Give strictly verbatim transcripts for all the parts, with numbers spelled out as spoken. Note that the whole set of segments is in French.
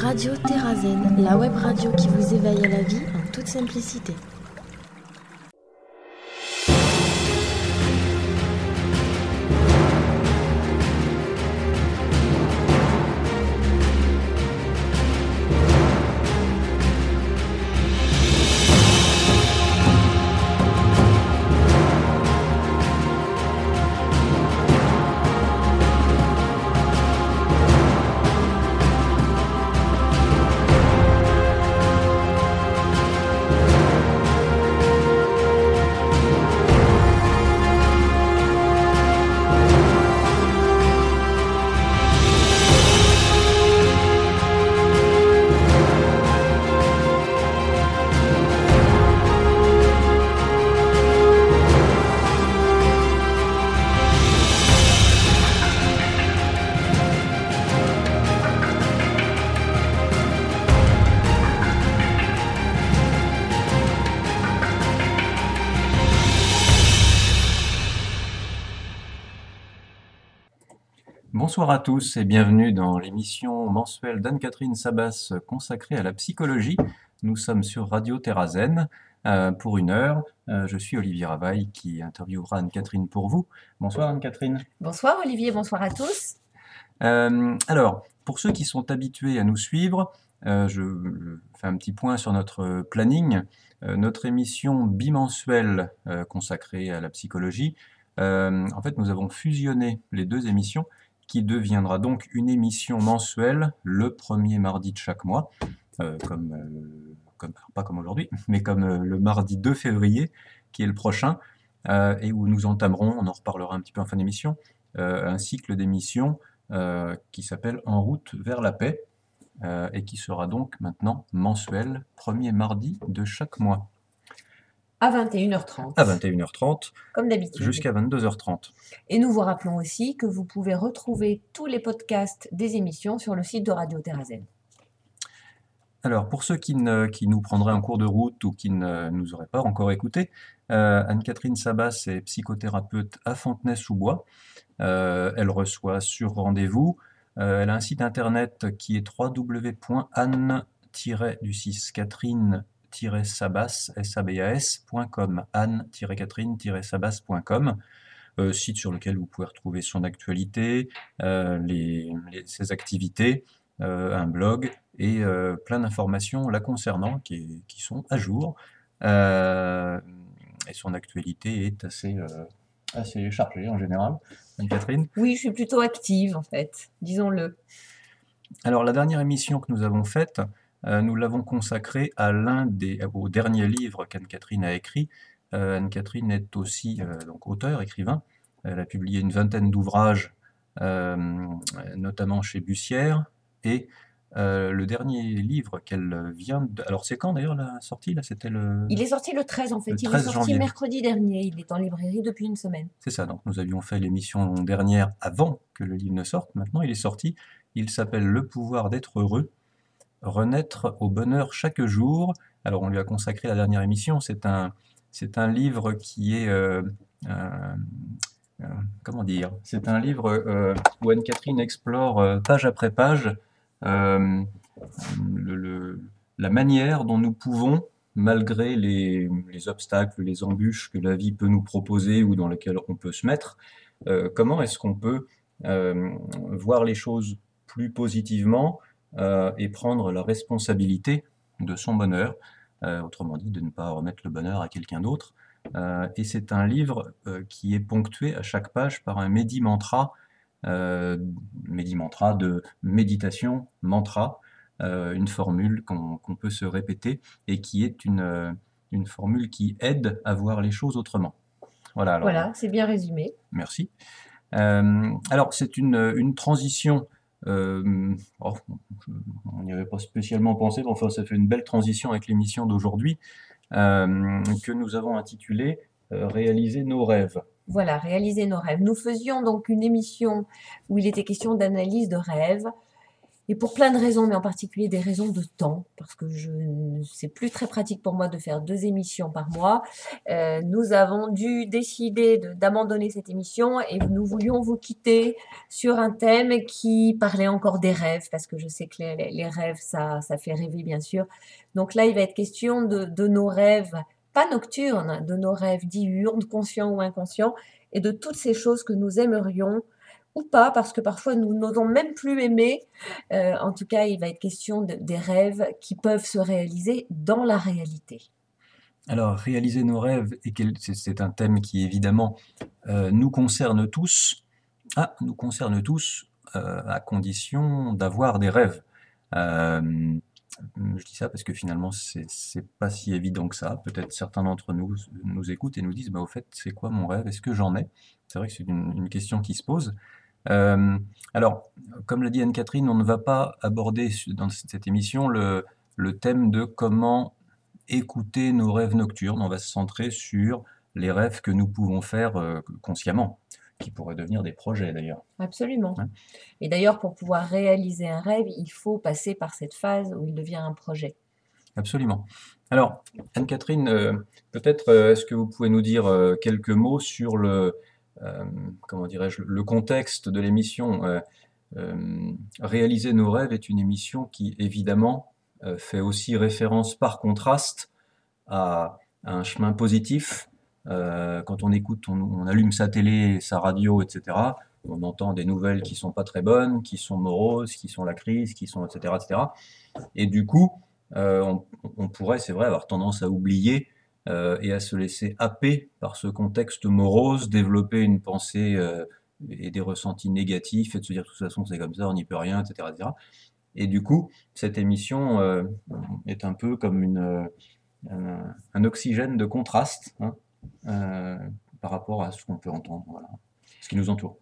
Radio Terrazen, la web radio qui vous éveille à la vie en toute simplicité. Bonsoir à tous et bienvenue dans l'émission mensuelle d'Anne-Catherine Sabas consacrée à la psychologie. Nous sommes sur Radio Terrazen euh, pour une heure. Euh, je suis Olivier Ravaille qui interviewera Anne-Catherine pour vous. Bonsoir Anne-Catherine. Bonsoir Olivier, bonsoir à tous. Euh, alors, pour ceux qui sont habitués à nous suivre, euh, je fais un petit point sur notre planning. Euh, notre émission bimensuelle euh, consacrée à la psychologie, euh, en fait nous avons fusionné les deux émissions qui deviendra donc une émission mensuelle le premier mardi de chaque mois, euh, comme, euh, comme, pas comme aujourd'hui, mais comme euh, le mardi deux février, qui est le prochain, euh, et où nous entamerons, on en reparlera un petit peu en fin d'émission, euh, un cycle d'émissions euh, qui s'appelle En route vers la paix, euh, et qui sera donc maintenant mensuel, premier mardi de chaque mois. À vingt et une heures trente. À vingt et une heures trente. Comme d'habitude. Jusqu'à vingt-deux heures trente. Et nous vous rappelons aussi que vous pouvez retrouver tous les podcasts des émissions sur le site de Radio Terrazen. Alors, pour ceux qui, ne, qui nous prendraient en cours de route ou qui ne nous auraient pas encore écoutés, euh, Anne-Catherine Sabas est psychothérapeute à Fontenay-sous-Bois. Euh, elle reçoit sur rendez-vous. Euh, elle a un site internet qui est w w w point anne catherine sabas point com, anne catherine sabas point com, euh, site sur lequel vous pouvez retrouver son actualité, euh, les, les, ses activités, euh, un blog et euh, plein d'informations la concernant qui, qui sont à jour. Euh, et son actualité est assez, euh, assez chargée en général. Anne-Catherine ? Oui, je suis plutôt active en fait, disons-le. Alors la dernière émission que nous avons faite, Euh, nous l'avons consacré à l'un des, au dernier livre qu'Anne-Catherine a écrit. Euh, Anne-Catherine est aussi euh, donc auteure, écrivain. Elle a publié une vingtaine d'ouvrages, euh, notamment chez Bussière. Et euh, le dernier livre qu'elle vient de... Alors c'est quand d'ailleurs la sortie là, c'était le... Il est sorti le treize en fait, le il est treize sorti janvier. mercredi dernier, il est en librairie depuis une semaine. C'est ça, donc nous avions fait l'émission dernière avant que le livre ne sorte. Maintenant il est sorti, il s'appelle Le pouvoir d'être heureux. Renaître au bonheur chaque jour. Alors on lui a consacré la dernière émission, c'est un, c'est un livre qui est, euh, euh, euh, comment dire, c'est un livre euh, où Anne-Catherine explore euh, page après page euh, le, le, la manière dont nous pouvons, malgré les, les obstacles, les embûches que la vie peut nous proposer ou dans lesquelles on peut se mettre, euh, comment est-ce qu'on peut euh, voir les choses plus positivement, Euh, et prendre la responsabilité de son bonheur, euh, autrement dit de ne pas remettre le bonheur à quelqu'un d'autre. Euh, et c'est un livre euh, qui est ponctué à chaque page par un médi-mantra, euh, médi-mantra de méditation, mantra, euh, une formule qu'on, qu'on peut se répéter et qui est une, euh, une formule qui aide à voir les choses autrement. Voilà, alors, voilà, c'est bien résumé. Merci. Euh, alors c'est une, une transition. Euh, oh, on n'y avait pas spécialement pensé, mais enfin ça fait une belle transition avec l'émission d'aujourd'hui euh, que nous avons intitulée euh, Réaliser nos rêves. Voilà, réaliser nos rêves. Nous faisions donc une émission où il était question d'analyse de rêves Et pour plein de raisons, mais en particulier des raisons de temps, parce que je, c'est plus très pratique pour moi de faire deux émissions par mois. Euh, nous avons dû décider de- d'abandonner cette émission et nous voulions vous quitter sur un thème qui parlait encore des rêves, parce que je sais que les, les- les rêves, ça, ça fait rêver, bien sûr. Donc là, il va être question de, de nos rêves, pas nocturnes, de nos rêves diurnes, conscients ou inconscients, et de toutes ces choses que nous aimerions ou pas, parce que parfois nous n'osons même plus aimer. Euh, en tout cas, il va être question de- des rêves qui peuvent se réaliser dans la réalité. Alors, réaliser nos rêves, et quel- c'est c'est un thème qui évidemment euh, nous concerne tous. Ah, nous concerne tous euh, à condition d'avoir des rêves. Euh, je dis ça parce que finalement, c'est c'est pas si évident que ça. Peut-être certains d'entre nous nous écoutent et nous disent, bah, au fait, c'est quoi mon rêve? Est-ce que j'en ai? C'est vrai que c'est une, une question qui se pose. Euh, alors, comme l'a dit Anne-Catherine, on ne va pas aborder dans cette émission le, le thème de comment écouter nos rêves nocturnes. On va se centrer sur les rêves que nous pouvons faire euh, consciemment, qui pourraient devenir des projets d'ailleurs. Absolument. Hein. Et d'ailleurs, pour pouvoir réaliser un rêve, il faut passer par cette phase où il devient un projet. Absolument. Alors, Anne-Catherine, euh, peut-être euh, est-ce que vous pouvez nous dire euh, quelques mots sur le, euh, comment dirais-je, le contexte de l'émission. Euh, euh, Réaliser nos rêves est une émission qui, évidemment, euh, fait aussi référence par contraste à, à un chemin positif. Euh, quand on écoute, on, on allume sa télé, sa radio, et cetera, on entend des nouvelles qui sont pas très bonnes, qui sont moroses, qui sont la crise, qui sont, et cetera, et cetera. Et du coup, euh, on, on pourrait, c'est vrai, avoir tendance à oublier euh, et à se laisser happer par ce contexte morose, développer une pensée euh, et des ressentis négatifs, et de se dire de toute façon c'est comme ça, on n'y peut rien, et cetera, et cetera. Et du coup, cette émission euh, est un peu comme une, euh, un, un oxygène de contraste, hein, euh, par rapport à ce qu'on peut entendre, voilà, ce qui nous entoure.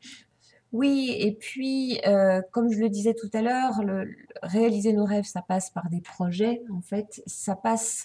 Oui, et puis, euh, comme je le disais tout à l'heure, le, le- réaliser nos rêves, ça passe par des projets, en fait. Ça passe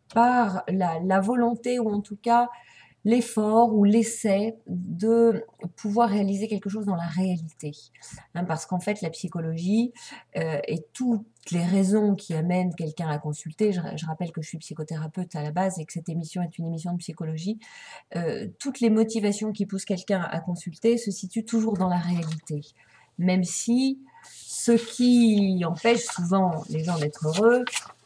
par la, la volonté, ou en tout cas l'effort ou l'essai de pouvoir réaliser quelque chose dans la réalité. Hein, parce qu'en fait, la psychologie euh, et toutes les raisons qui amènent quelqu'un à consulter, je, je rappelle que je suis psychothérapeute à la base et que cette émission est une émission de psychologie, euh, toutes les motivations qui poussent quelqu'un à consulter se situent toujours dans la réalité. Même si ce qui empêche souvent les gens d'être heureux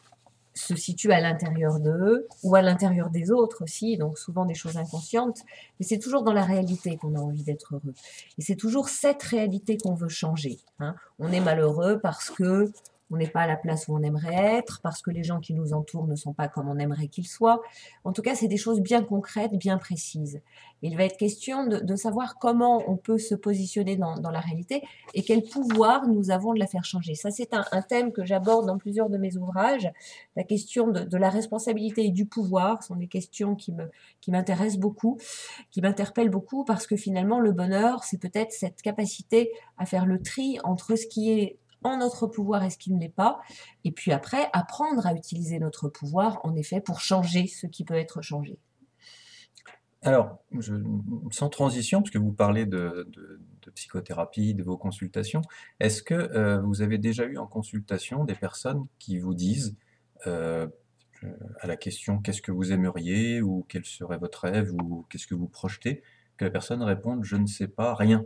se situe à l'intérieur d'eux ou à l'intérieur des autres aussi, donc souvent des choses inconscientes, mais c'est toujours dans la réalité qu'on a envie d'être heureux. Et c'est toujours cette réalité qu'on veut changer. Hein. On est malheureux parce que on n'est pas à la place où on aimerait être, parce que les gens qui nous entourent ne sont pas comme on aimerait qu'ils soient. En tout cas, c'est des choses bien concrètes, bien précises. Il va être question de, de savoir comment on peut se positionner dans, dans la réalité et quel pouvoir nous avons de la faire changer. Ça, c'est un, un thème que j'aborde dans plusieurs de mes ouvrages. La question de, de la responsabilité et du pouvoir sont des questions qui me, qui m'intéressent beaucoup, qui m'interpellent beaucoup, parce que finalement, le bonheur, c'est peut-être cette capacité à faire le tri entre ce qui est en notre pouvoir et ce qui ne l'est pas, et puis après, apprendre à utiliser notre pouvoir, en effet, pour changer ce qui peut être changé. Alors, je, sans transition, parce que vous parlez de, de- de psychothérapie, de vos consultations, est-ce que euh, vous avez déjà eu en consultation des personnes qui vous disent, euh, euh, à la question qu'est-ce que vous aimeriez, ou quel serait votre rêve, ou qu'est-ce que vous projetez, que la personne réponde je ne sais pas, rien.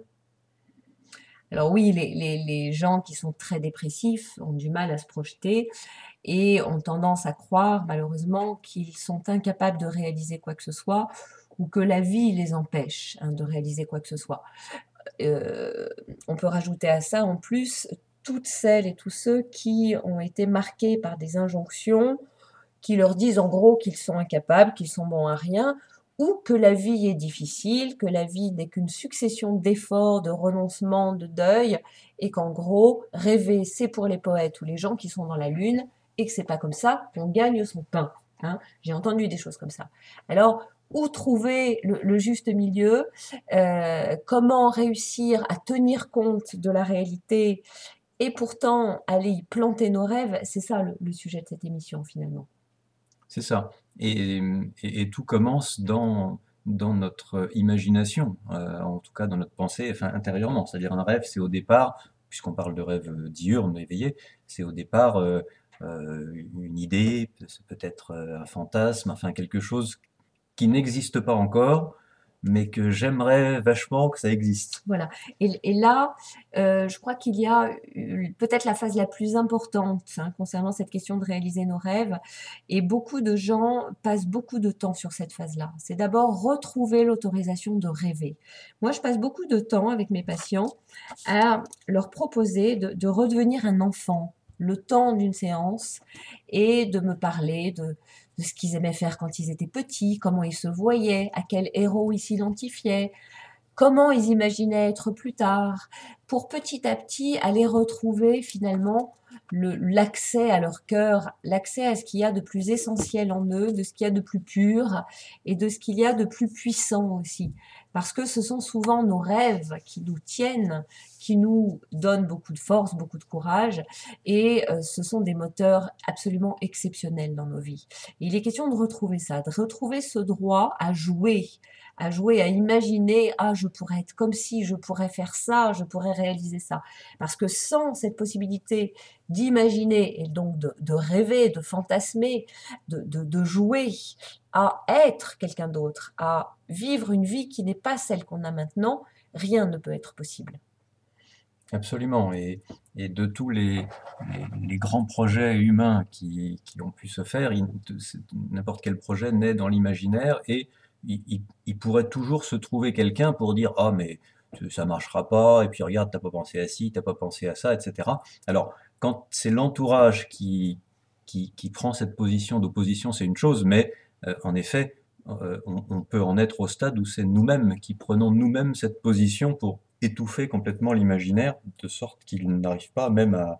Alors oui, les, les, les gens qui sont très dépressifs ont du mal à se projeter et ont tendance à croire malheureusement qu'ils sont incapables de réaliser quoi que ce soit ou que la vie les empêche hein, de réaliser quoi que ce soit. Euh, on peut rajouter à ça en plus toutes celles et tous ceux qui ont été marqués par des injonctions qui leur disent en gros qu'ils sont incapables, qu'ils sont bons à rien, ou que la vie est difficile, que la vie n'est qu'une succession d'efforts, de renoncements, de deuil, et qu'en gros, rêver, c'est pour les poètes ou les gens qui sont dans la lune, et que c'est pas comme ça qu'on gagne son pain. Hein. J'ai entendu des choses comme ça. Alors, où trouver le, le juste milieu, euh, comment réussir à tenir compte de la réalité et pourtant aller y planter nos rêves, c'est ça le, le sujet de cette émission finalement. C'est ça. Et, et- et tout commence dans, dans notre imagination, euh, en tout cas dans notre pensée, enfin intérieurement. C'est-à-dire un rêve, c'est au départ puisqu'on parle de rêve euh, diurne, éveillé, c'est au départ euh, euh, une idée, c'est peut-être euh, un fantasme, enfin quelque chose qui n'existe pas encore, mais que j'aimerais vachement que ça existe. Voilà. Et, et là, euh, je crois qu'il y a eu peut-être la phase la plus importante hein, concernant cette question de réaliser nos rêves. Et beaucoup de gens passent beaucoup de temps sur cette phase-là. C'est d'abord retrouver l'autorisation de rêver. Moi, je passe beaucoup de temps avec mes patients à leur proposer de, de redevenir un enfant le temps d'une séance et de me parler de, de ce qu'ils aimaient faire quand ils étaient petits, comment ils se voyaient, à quel héros ils s'identifiaient, comment ils imaginaient être plus tard, pour petit à petit aller retrouver finalement le- l'accès à leur cœur, l'accès à ce qu'il y a de plus essentiel en eux, de ce qu'il y a de plus pur et de ce qu'il y a de plus puissant aussi. Parce que ce sont souvent nos rêves qui nous tiennent, qui nous donnent beaucoup de force, beaucoup de courage, et euh, ce sont des moteurs absolument exceptionnels dans nos vies. Et il est question de retrouver ça, de retrouver ce droit à jouer, à jouer, à imaginer, ah, je pourrais être comme si, je pourrais faire ça, je pourrais réaliser ça. Parce que sans cette possibilité d'imaginer et donc de, de rêver, de fantasmer, de, de, de jouer à être quelqu'un d'autre, à vivre une vie qui n'est pas celle qu'on a maintenant, rien ne peut être possible. Absolument. Et, et de tous les, les, les grands projets humains qui, qui ont pu se faire, il- c'est- n'importe quel projet naît dans l'imaginaire et il, il- il pourrait toujours se trouver quelqu'un pour dire ah mais ça marchera pas et puis regarde t'as pas pensé à ci, t'as pas pensé à ça, et cetera. Alors quand c'est l'entourage qui, qui, qui prend cette position d'opposition, c'est une chose, mais euh, en effet euh, on, on peut en être au stade où c'est nous-mêmes qui prenons nous-mêmes cette position pour étouffer complètement l'imaginaire, de sorte qu'il n'arrive pas même à,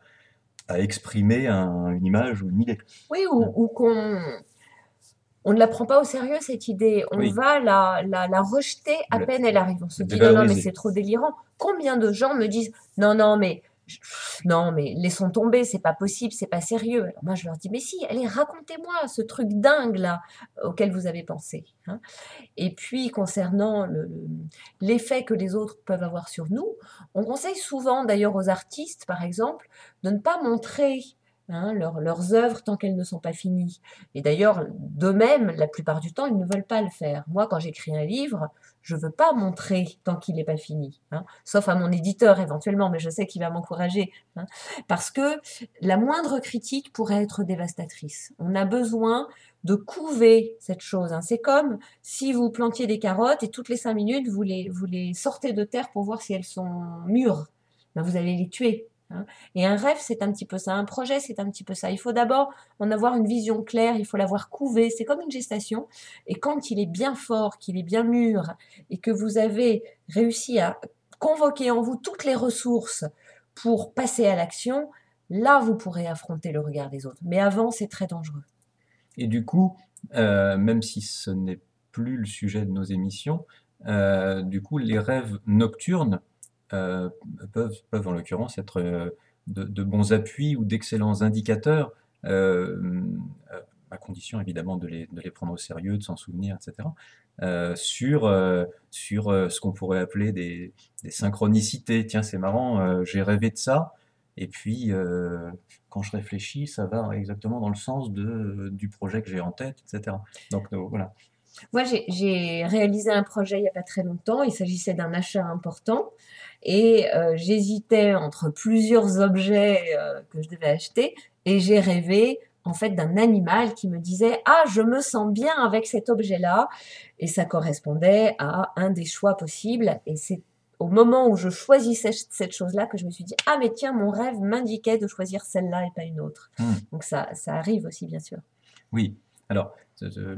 à exprimer un- une image ou une idée. Oui, ou, ou qu'on on ne la prend pas au sérieux, cette idée. On Oui, va la, la, la rejeter à la, peine elle arrive. On se la dit, non, non, mais dévaloriser. c'est trop délirant. Combien de gens me disent, non, non, mais, je- non, mais laissons tomber, c'est pas possible, c'est pas sérieux. Alors moi, je leur dis, mais si, allez, racontez-moi ce truc dingue là auquel vous avez pensé. Hein. Et puis, concernant le- le- l'effet que les autres peuvent avoir sur nous, on conseille souvent, d'ailleurs aux artistes, par exemple, de ne pas montrer hein, leurs, leurs œuvres tant qu'elles ne sont pas finies. Et d'ailleurs, d'eux-mêmes, la plupart du temps, ils ne veulent pas le faire. Moi, quand j'écris un livre, je ne veux pas montrer tant qu'il n'est pas fini, hein, sauf à mon éditeur éventuellement, mais je sais qu'il va m'encourager, hein, parce que la moindre critique pourrait être dévastatrice. On a besoin de couver cette chose. Hein. C'est comme si vous plantiez des carottes et toutes les cinq minutes, vous les, vous les sortez de terre pour voir si elles sont mûres. Ben, vous allez les tuer. Hein. Et un rêve, c'est un petit peu ça. Un projet, c'est un petit peu ça. Il faut d'abord en avoir une vision claire, il faut l'avoir couvé. C'est comme une gestation. Et quand il est bien fort, qu'il est bien mûr, et que vous avez réussi à convoquer en vous toutes les ressources pour passer à l'action, là, vous pourrez affronter le regard des autres. Mais avant, c'est très dangereux. Et du coup, euh, même si ce n'est plus le sujet de nos émissions, euh, du coup, les rêves nocturnes euh, peuvent, peuvent en l'occurrence être euh, de, de bons appuis ou d'excellents indicateurs, euh, euh, à condition évidemment de les, de les prendre au sérieux, de s'en souvenir, et cetera, euh, sur, euh, sur euh, ce qu'on pourrait appeler des, des synchronicités. Tiens, c'est marrant, euh, j'ai rêvé de ça, et puis euh, quand je réfléchis, ça va exactement dans le sens de, du projet que j'ai en tête, et cetera. Donc euh, voilà. Moi, j'ai j'ai réalisé un projet il n'y a pas très longtemps. Il s'agissait d'un achat important et euh, j'hésitais entre plusieurs objets euh, que je devais acheter et j'ai rêvé en fait d'un animal qui me disait ah je me sens bien avec cet objet-là et ça correspondait à un des choix possibles et c'est au moment où je choisissais cette chose-là que je me suis dit ah mais tiens mon rêve m'indiquait de choisir celle-là et pas une autre. Hmm. Donc ça ça arrive aussi bien sûr. Oui. Alors, euh,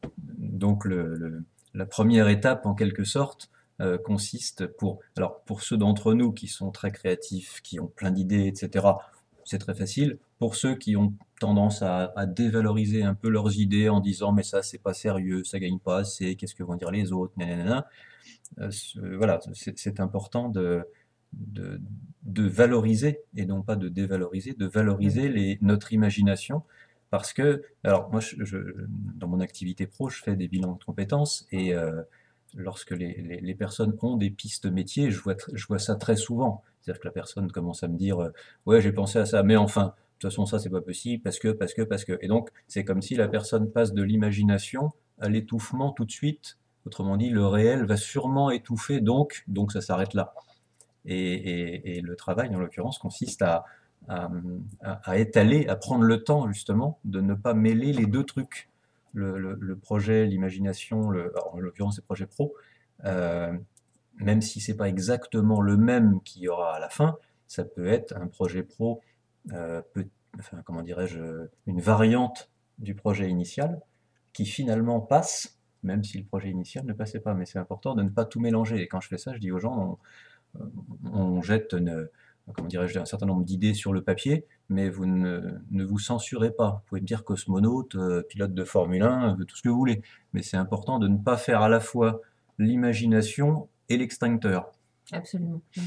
donc le, le- la première étape en quelque sorte euh, consiste pour, alors pour ceux d'entre nous qui sont très créatifs, qui ont plein d'idées, et cetera, c'est très facile. Pour ceux qui ont tendance à, à dévaloriser un peu leurs idées en disant mais ça c'est pas sérieux, ça gagne pas assez, qu'est-ce que vont dire les autres, nanana, euh, ce- voilà, c'est c'est important de, de, de valoriser et non pas de dévaloriser, de valoriser les, notre imagination parce que, alors moi, je, je- dans mon activité pro, je fais des bilans de compétences et euh, lorsque les, les, les personnes ont des pistes métiers, je vois, tr- je vois ça très souvent. C'est-à-dire que la personne commence à me dire euh, ouais, j'ai pensé à ça, mais enfin, de toute façon, ça, c'est pas possible, parce que, parce que, parce que. Et donc, c'est comme si la personne passe de l'imagination à l'étouffement tout de suite. Autrement dit, le réel va sûrement étouffer, donc, donc ça s'arrête là. Et, et- et le travail, en l'occurrence, consiste à, à- à- à étaler, à prendre le temps, justement, de ne pas mêler les deux trucs. Le, le- le projet, l'imagination, le, alors, en l'occurrence, c'est projet pro, euh, même si c'est pas exactement le même qu'il y aura à la fin, ça peut être un projet pro, euh, peut- enfin, comment dirais-je, une variante du projet initial qui finalement passe, même si le projet initial ne passait pas. Mais c'est important de ne pas tout mélanger. Et quand je fais ça, je dis aux gens, on, on jette une- comment dirais-je, un certain nombre d'idées sur le papier, mais vous ne, ne vous censurez pas. Vous pouvez me dire cosmonaute, euh, pilote de Formule un, euh, tout ce que vous voulez. Mais c'est important de ne pas faire à la fois l'imagination et l'extincteur. Absolument. Ouais.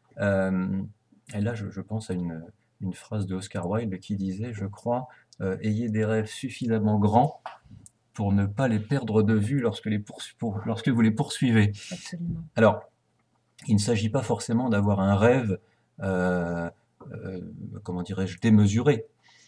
Euh, et là, je, je pense à une, une phrase de Oscar Wilde qui disait, je crois, euh, ayez des rêves suffisamment grands pour ne pas les perdre de vue lorsque, les poursu- pour- lorsque vous les poursuivez. Absolument. Alors, il ne s'agit pas forcément d'avoir un rêve, euh, euh, comment dirais-je, démesuré.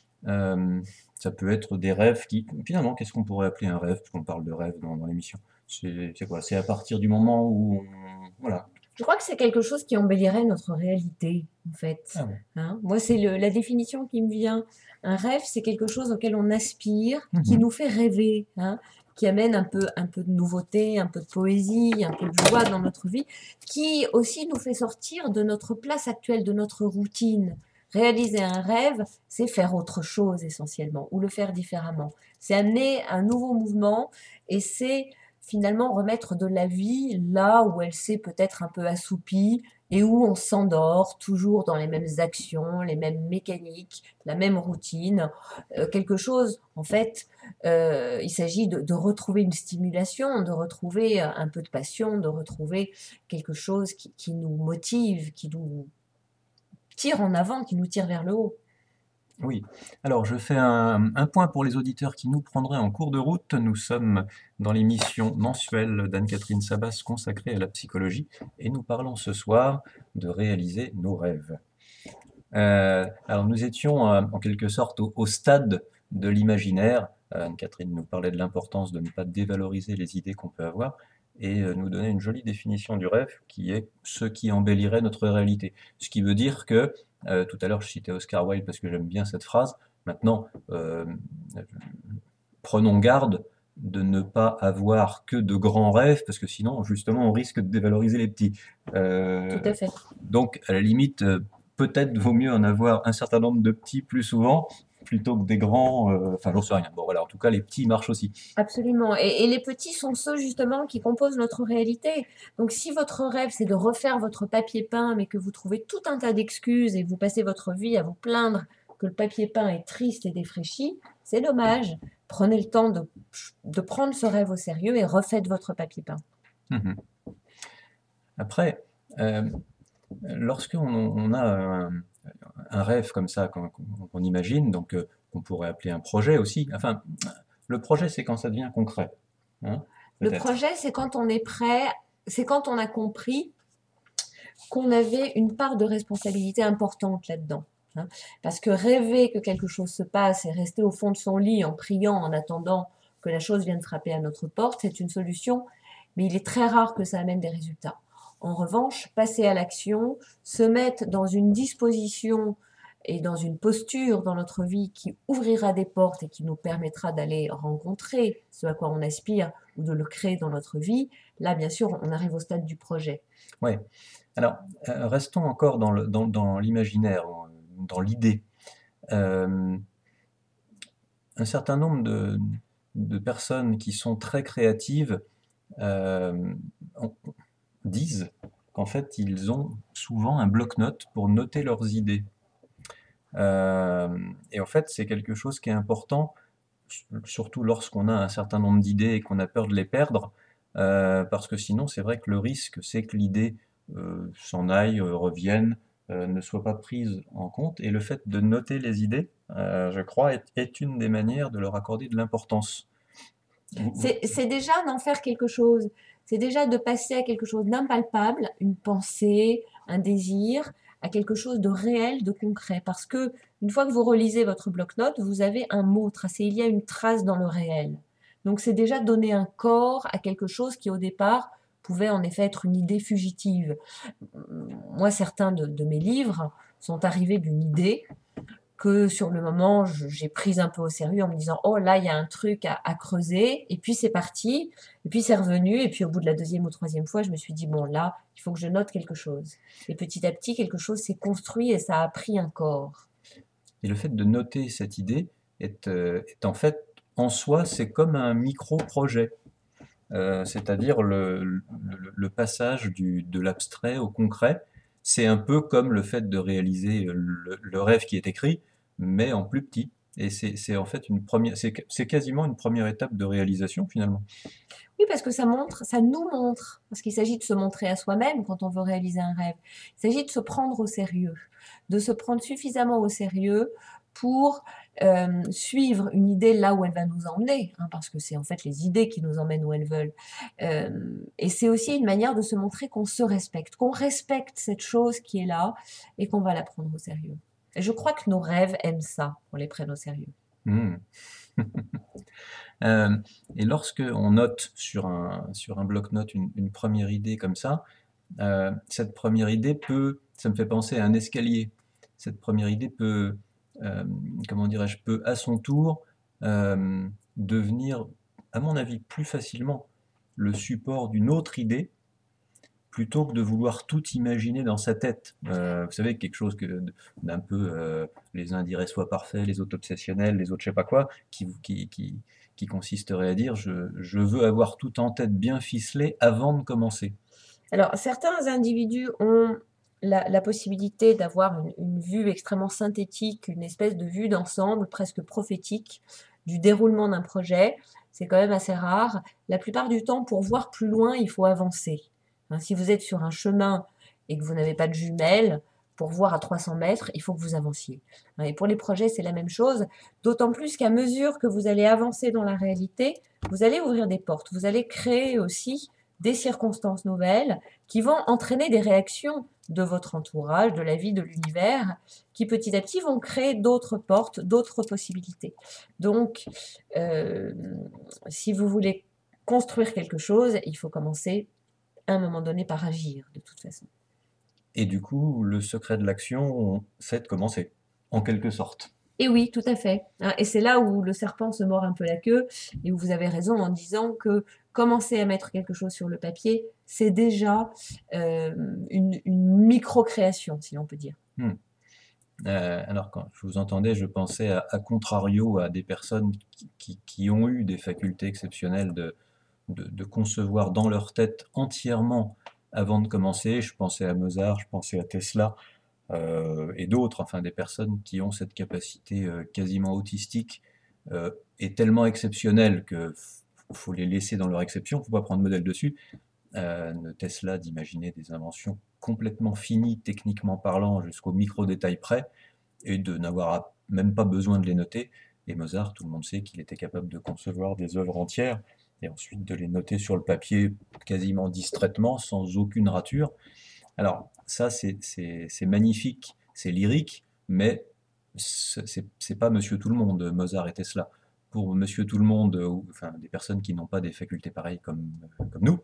Euh, ça peut être des rêves qui, finalement, qu'est-ce qu'on pourrait appeler un rêve, puisqu'on parle de rêve dans, dans l'émission? C'est c'est quoi? C'est à partir du moment où on, voilà. Je crois que c'est quelque chose qui embellirait notre réalité, en fait. Ah bon. Hein. Moi, c'est le- la définition qui me vient. Un rêve, c'est quelque chose auquel on aspire, qui Mhm. nous fait rêver, hein, qui amène un peu, un peu de nouveauté, un peu de poésie, un peu de joie dans notre vie, qui aussi nous fait sortir de notre place actuelle, de notre routine. Réaliser un rêve, c'est faire autre chose essentiellement, ou le faire différemment. C'est amener un nouveau mouvement et c'est finalement remettre de la vie là où elle s'est peut-être un peu assoupie et où on s'endort toujours dans les mêmes actions, les mêmes mécaniques, la même routine. Euh, quelque chose, en fait, euh, il s'agit de, de retrouver une stimulation, de retrouver un peu de passion, de retrouver quelque chose qui, qui nous motive, qui nous tire en avant, qui nous tire vers le haut. Oui. Alors, je fais un, un point pour les auditeurs qui nous prendraient en cours de route. Nous sommes dans l'émission mensuelle d'Anne-Catherine Sabas consacrée à la psychologie et nous parlons ce soir de réaliser nos rêves. Euh, alors, nous étions euh, en quelque sorte au, au stade de l'imaginaire. Euh, Anne-Catherine nous parlait de l'importance de ne pas dévaloriser les idées qu'on peut avoir et euh, nous donnait une jolie définition du rêve qui est ce qui embellirait notre réalité. Ce qui veut dire que, euh, tout à l'heure je citais Oscar Wilde parce que j'aime bien cette phrase, maintenant euh, prenons garde de ne pas avoir que de grands rêves parce que sinon justement on risque de dévaloriser les petits. Euh, Tout à fait. donc à la limite, euh, peut-être vaut mieux en avoir un certain nombre de petits plus souvent plutôt que des grands, euh, enfin j'en sais rien. Bon voilà, en tout cas les petits marchent aussi. Absolument. Et, et les petits sont ceux justement qui composent notre réalité. Donc si votre rêve c'est de refaire votre papier peint, mais que vous trouvez tout un tas d'excuses et que vous passez votre vie à vous plaindre que le papier peint est triste et défraîchi, c'est dommage. Prenez le temps de, de prendre ce rêve au sérieux et refaites votre papier peint. Mhm. Après, euh, lorsqu'on on a un, un rêve comme ça qu'on qu'on imagine, donc euh, on pourrait appeler un projet aussi. Enfin, le projet c'est quand ça devient concret, hein, Le peut-être. projet, c'est quand on est prêt, c'est quand on a compris qu'on avait une part de responsabilité importante là-dedans. Hein. Parce que rêver que quelque chose se passe et rester au fond de son lit en priant, en attendant que la chose vienne frapper à notre porte, c'est une solution, mais il est très rare que ça amène des résultats. En revanche, passer à l'action, se mettre dans une disposition et dans une posture dans notre vie qui ouvrira des portes et qui nous permettra d'aller rencontrer ce à quoi on aspire ou de le créer dans notre vie, là, bien sûr, on arrive au stade du projet. Ouais. Alors, euh, restons encore dans le, dans, dans l'imaginaire, dans l'idée. Euh, un certain nombre de, de personnes qui sont très créatives euh, on- disent qu'en fait, ils ont souvent un bloc-notes pour noter leurs idées. Euh, et en fait, c'est quelque chose qui est important, surtout lorsqu'on a un certain nombre d'idées et qu'on a peur de les perdre, euh, parce que sinon, c'est vrai que le risque, c'est que l'idée euh, s'en aille, euh, revienne, euh, ne soit pas prise en compte. Et le fait de noter les idées, euh, je crois, est, est une des manières de leur accorder de l'importance. Vous- vous- C'est c'est déjà d'en faire quelque chose. C'est déjà de passer à quelque chose d'impalpable, une pensée, un désir, à quelque chose de réel, de concret. Parce que une fois que vous relisez votre bloc-notes, vous avez un mot tracé, il y a une trace dans le réel. Donc c'est déjà donner un corps à quelque chose qui au départ pouvait en effet être une idée fugitive. Moi, certains de, de mes livres sont arrivés d'une idée que sur le moment, je- j'ai prise un peu au sérieux en me disant, oh là, il y a un truc à, à creuser, et puis c'est parti, et puis c'est revenu, et puis au bout de la deuxième ou troisième fois, je me suis dit, bon là, il faut que je note quelque chose. Et petit à petit, quelque chose s'est construit et ça a pris un corps. Et le fait de noter cette idée est, euh, est en fait, en soi, c'est comme un micro-projet. Euh, c'est-à-dire le, le- le passage du, de l'abstrait au concret. C'est un peu comme le fait de réaliser le, le rêve qui est écrit, mais en plus petit. Et c'est c'est en fait une première, c'est c'est quasiment une première étape de réalisation finalement. Oui, parce que ça montre, ça nous montre, parce qu'il s'agit de se montrer à soi-même quand on veut réaliser un rêve. Il s'agit de se prendre au sérieux, de se prendre suffisamment au sérieux pour euh, suivre une idée là où elle va nous emmener, hein, parce que c'est en fait les idées qui nous emmènent où elles veulent. Euh, et c'est aussi une manière de se montrer qu'on se respecte, qu'on respecte cette chose qui est là et qu'on va la prendre au sérieux. Et je crois que nos rêves aiment ça, qu'on les prenne au sérieux. Hmm. Euh, et lorsque on note sur un, sur un bloc-notes une, une première idée comme ça, euh, cette première idée peut, ça me fait penser à un escalier. Cette première idée peut, euh, comment dirais-je, peut à son tour euh, devenir, à mon avis, plus facilement le support d'une autre idée plutôt que de vouloir tout imaginer dans sa tête. Euh, vous savez, quelque chose que, d'un peu, euh, les uns diraient soit parfait, les autres obsessionnels, les autres je sais pas quoi, qui, qui, qui, qui consisterait à dire je, je veux avoir tout en tête bien ficelé avant de commencer. Alors, certains individus ont la, la possibilité d'avoir une, une vue extrêmement synthétique, une espèce de vue d'ensemble presque prophétique du déroulement d'un projet. C'est quand même assez rare. La plupart du temps, pour voir plus loin, il faut avancer. Hein, si vous êtes sur un chemin et que vous n'avez pas de jumelles, pour voir à trois cents mètres, il faut que vous avanciez. Hein, et pour les projets, c'est la même chose, d'autant plus qu'à mesure que vous allez avancer dans la réalité, vous allez ouvrir des portes, vous allez créer aussi des circonstances nouvelles qui vont entraîner des réactions de votre entourage, de la vie, de l'univers, qui petit à petit vont créer d'autres portes, d'autres possibilités. Donc, euh, si vous voulez construire quelque chose, il faut commencer à un moment donné par agir, de toute façon. Et du coup, le secret de l'action, c'est de commencer, en quelque sorte. Et oui, tout à fait. Hein, et c'est là où le serpent se mord un peu la queue et où vous avez raison en disant que commencer à mettre quelque chose sur le papier, c'est déjà euh, une, une micro-création, si l'on peut dire. Hmm. Euh, alors, quand je vous entendais, je pensais à, à contrario à des personnes qui, qui- qui ont eu des facultés exceptionnelles de, de, de concevoir dans leur tête entièrement avant de commencer. Je pensais à Mozart, je pensais à Tesla euh, et d'autres, enfin des personnes qui ont cette capacité euh, quasiment autistique euh, et tellement exceptionnelle que f- faut les laisser dans leur exception, faut pas prendre modèle dessus. Euh, de Tesla d'imaginer des inventions complètement finies, techniquement parlant, jusqu'au micro-détail près, et de n'avoir même pas besoin de les noter. Et Mozart, tout le monde sait qu'il était capable de concevoir des œuvres entières, et ensuite de les noter sur le papier quasiment distraitement, sans aucune rature. Alors ça, c'est c'est- c'est magnifique, c'est lyrique, mais c'est c'est- c'est pas Monsieur Tout-le-Monde, Mozart et Tesla. Pour Monsieur Tout-le-Monde, ou enfin des personnes qui n'ont pas des facultés pareilles comme, comme nous,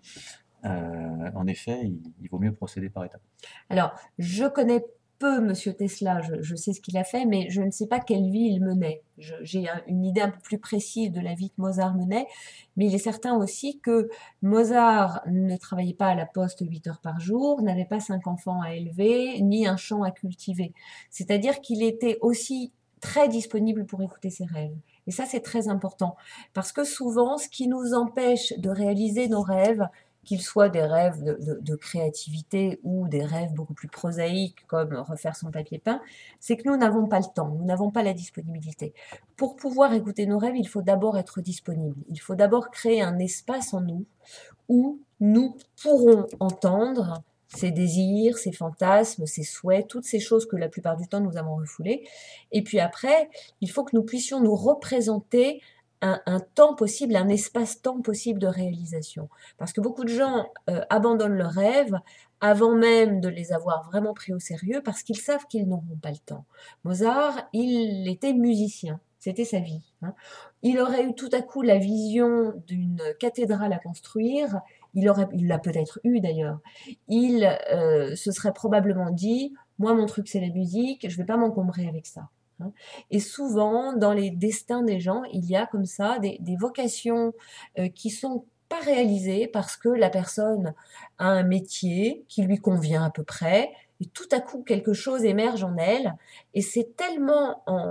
euh, en effet, il, il vaut mieux procéder par étapes. Alors, je connais peu Monsieur Tesla, je, je sais ce qu'il a fait, mais je ne sais pas quelle vie il menait. Je- J'ai un- une idée un peu plus précise de la vie que Mozart menait, mais il est certain aussi que Mozart ne travaillait pas à la poste huit heures par jour, n'avait pas cinq enfants à élever, ni un champ à cultiver. C'est-à-dire qu'il était aussi très disponible pour écouter ses rêves. Et ça, c'est très important, parce que souvent, ce qui nous empêche de réaliser nos rêves, qu'ils soient des rêves de, de- de créativité ou des rêves beaucoup plus prosaïques comme refaire son papier peint, c'est que nous n'avons pas le temps, nous n'avons pas la disponibilité. Pour pouvoir écouter nos rêves, il faut d'abord être disponible. Il faut d'abord créer un espace en nous où nous pourrons entendre ces désirs, ces fantasmes, ces souhaits, toutes ces choses que la plupart du temps nous avons refoulées. Et puis après, il faut que nous puissions nous représenter un, un temps possible, un espace-temps possible de réalisation. Parce que beaucoup de gens euh, abandonnent leurs rêves avant même de les avoir vraiment pris au sérieux, parce qu'ils savent qu'ils n'auront pas le temps. Mozart, il était musicien, c'était sa vie, hein. Il aurait eu tout à coup la vision d'une cathédrale à construire, il aurait, il l'a peut-être eu d'ailleurs, il euh, se serait probablement dit, moi mon truc c'est la musique, je vais pas m'encombrer avec ça, hein. Et souvent, dans les destins des gens, il y a comme ça des, des vocations euh, qui sont pas réalisées parce que la personne a un métier qui lui convient à peu près, et tout à coup quelque chose émerge en elle, et c'est tellement en,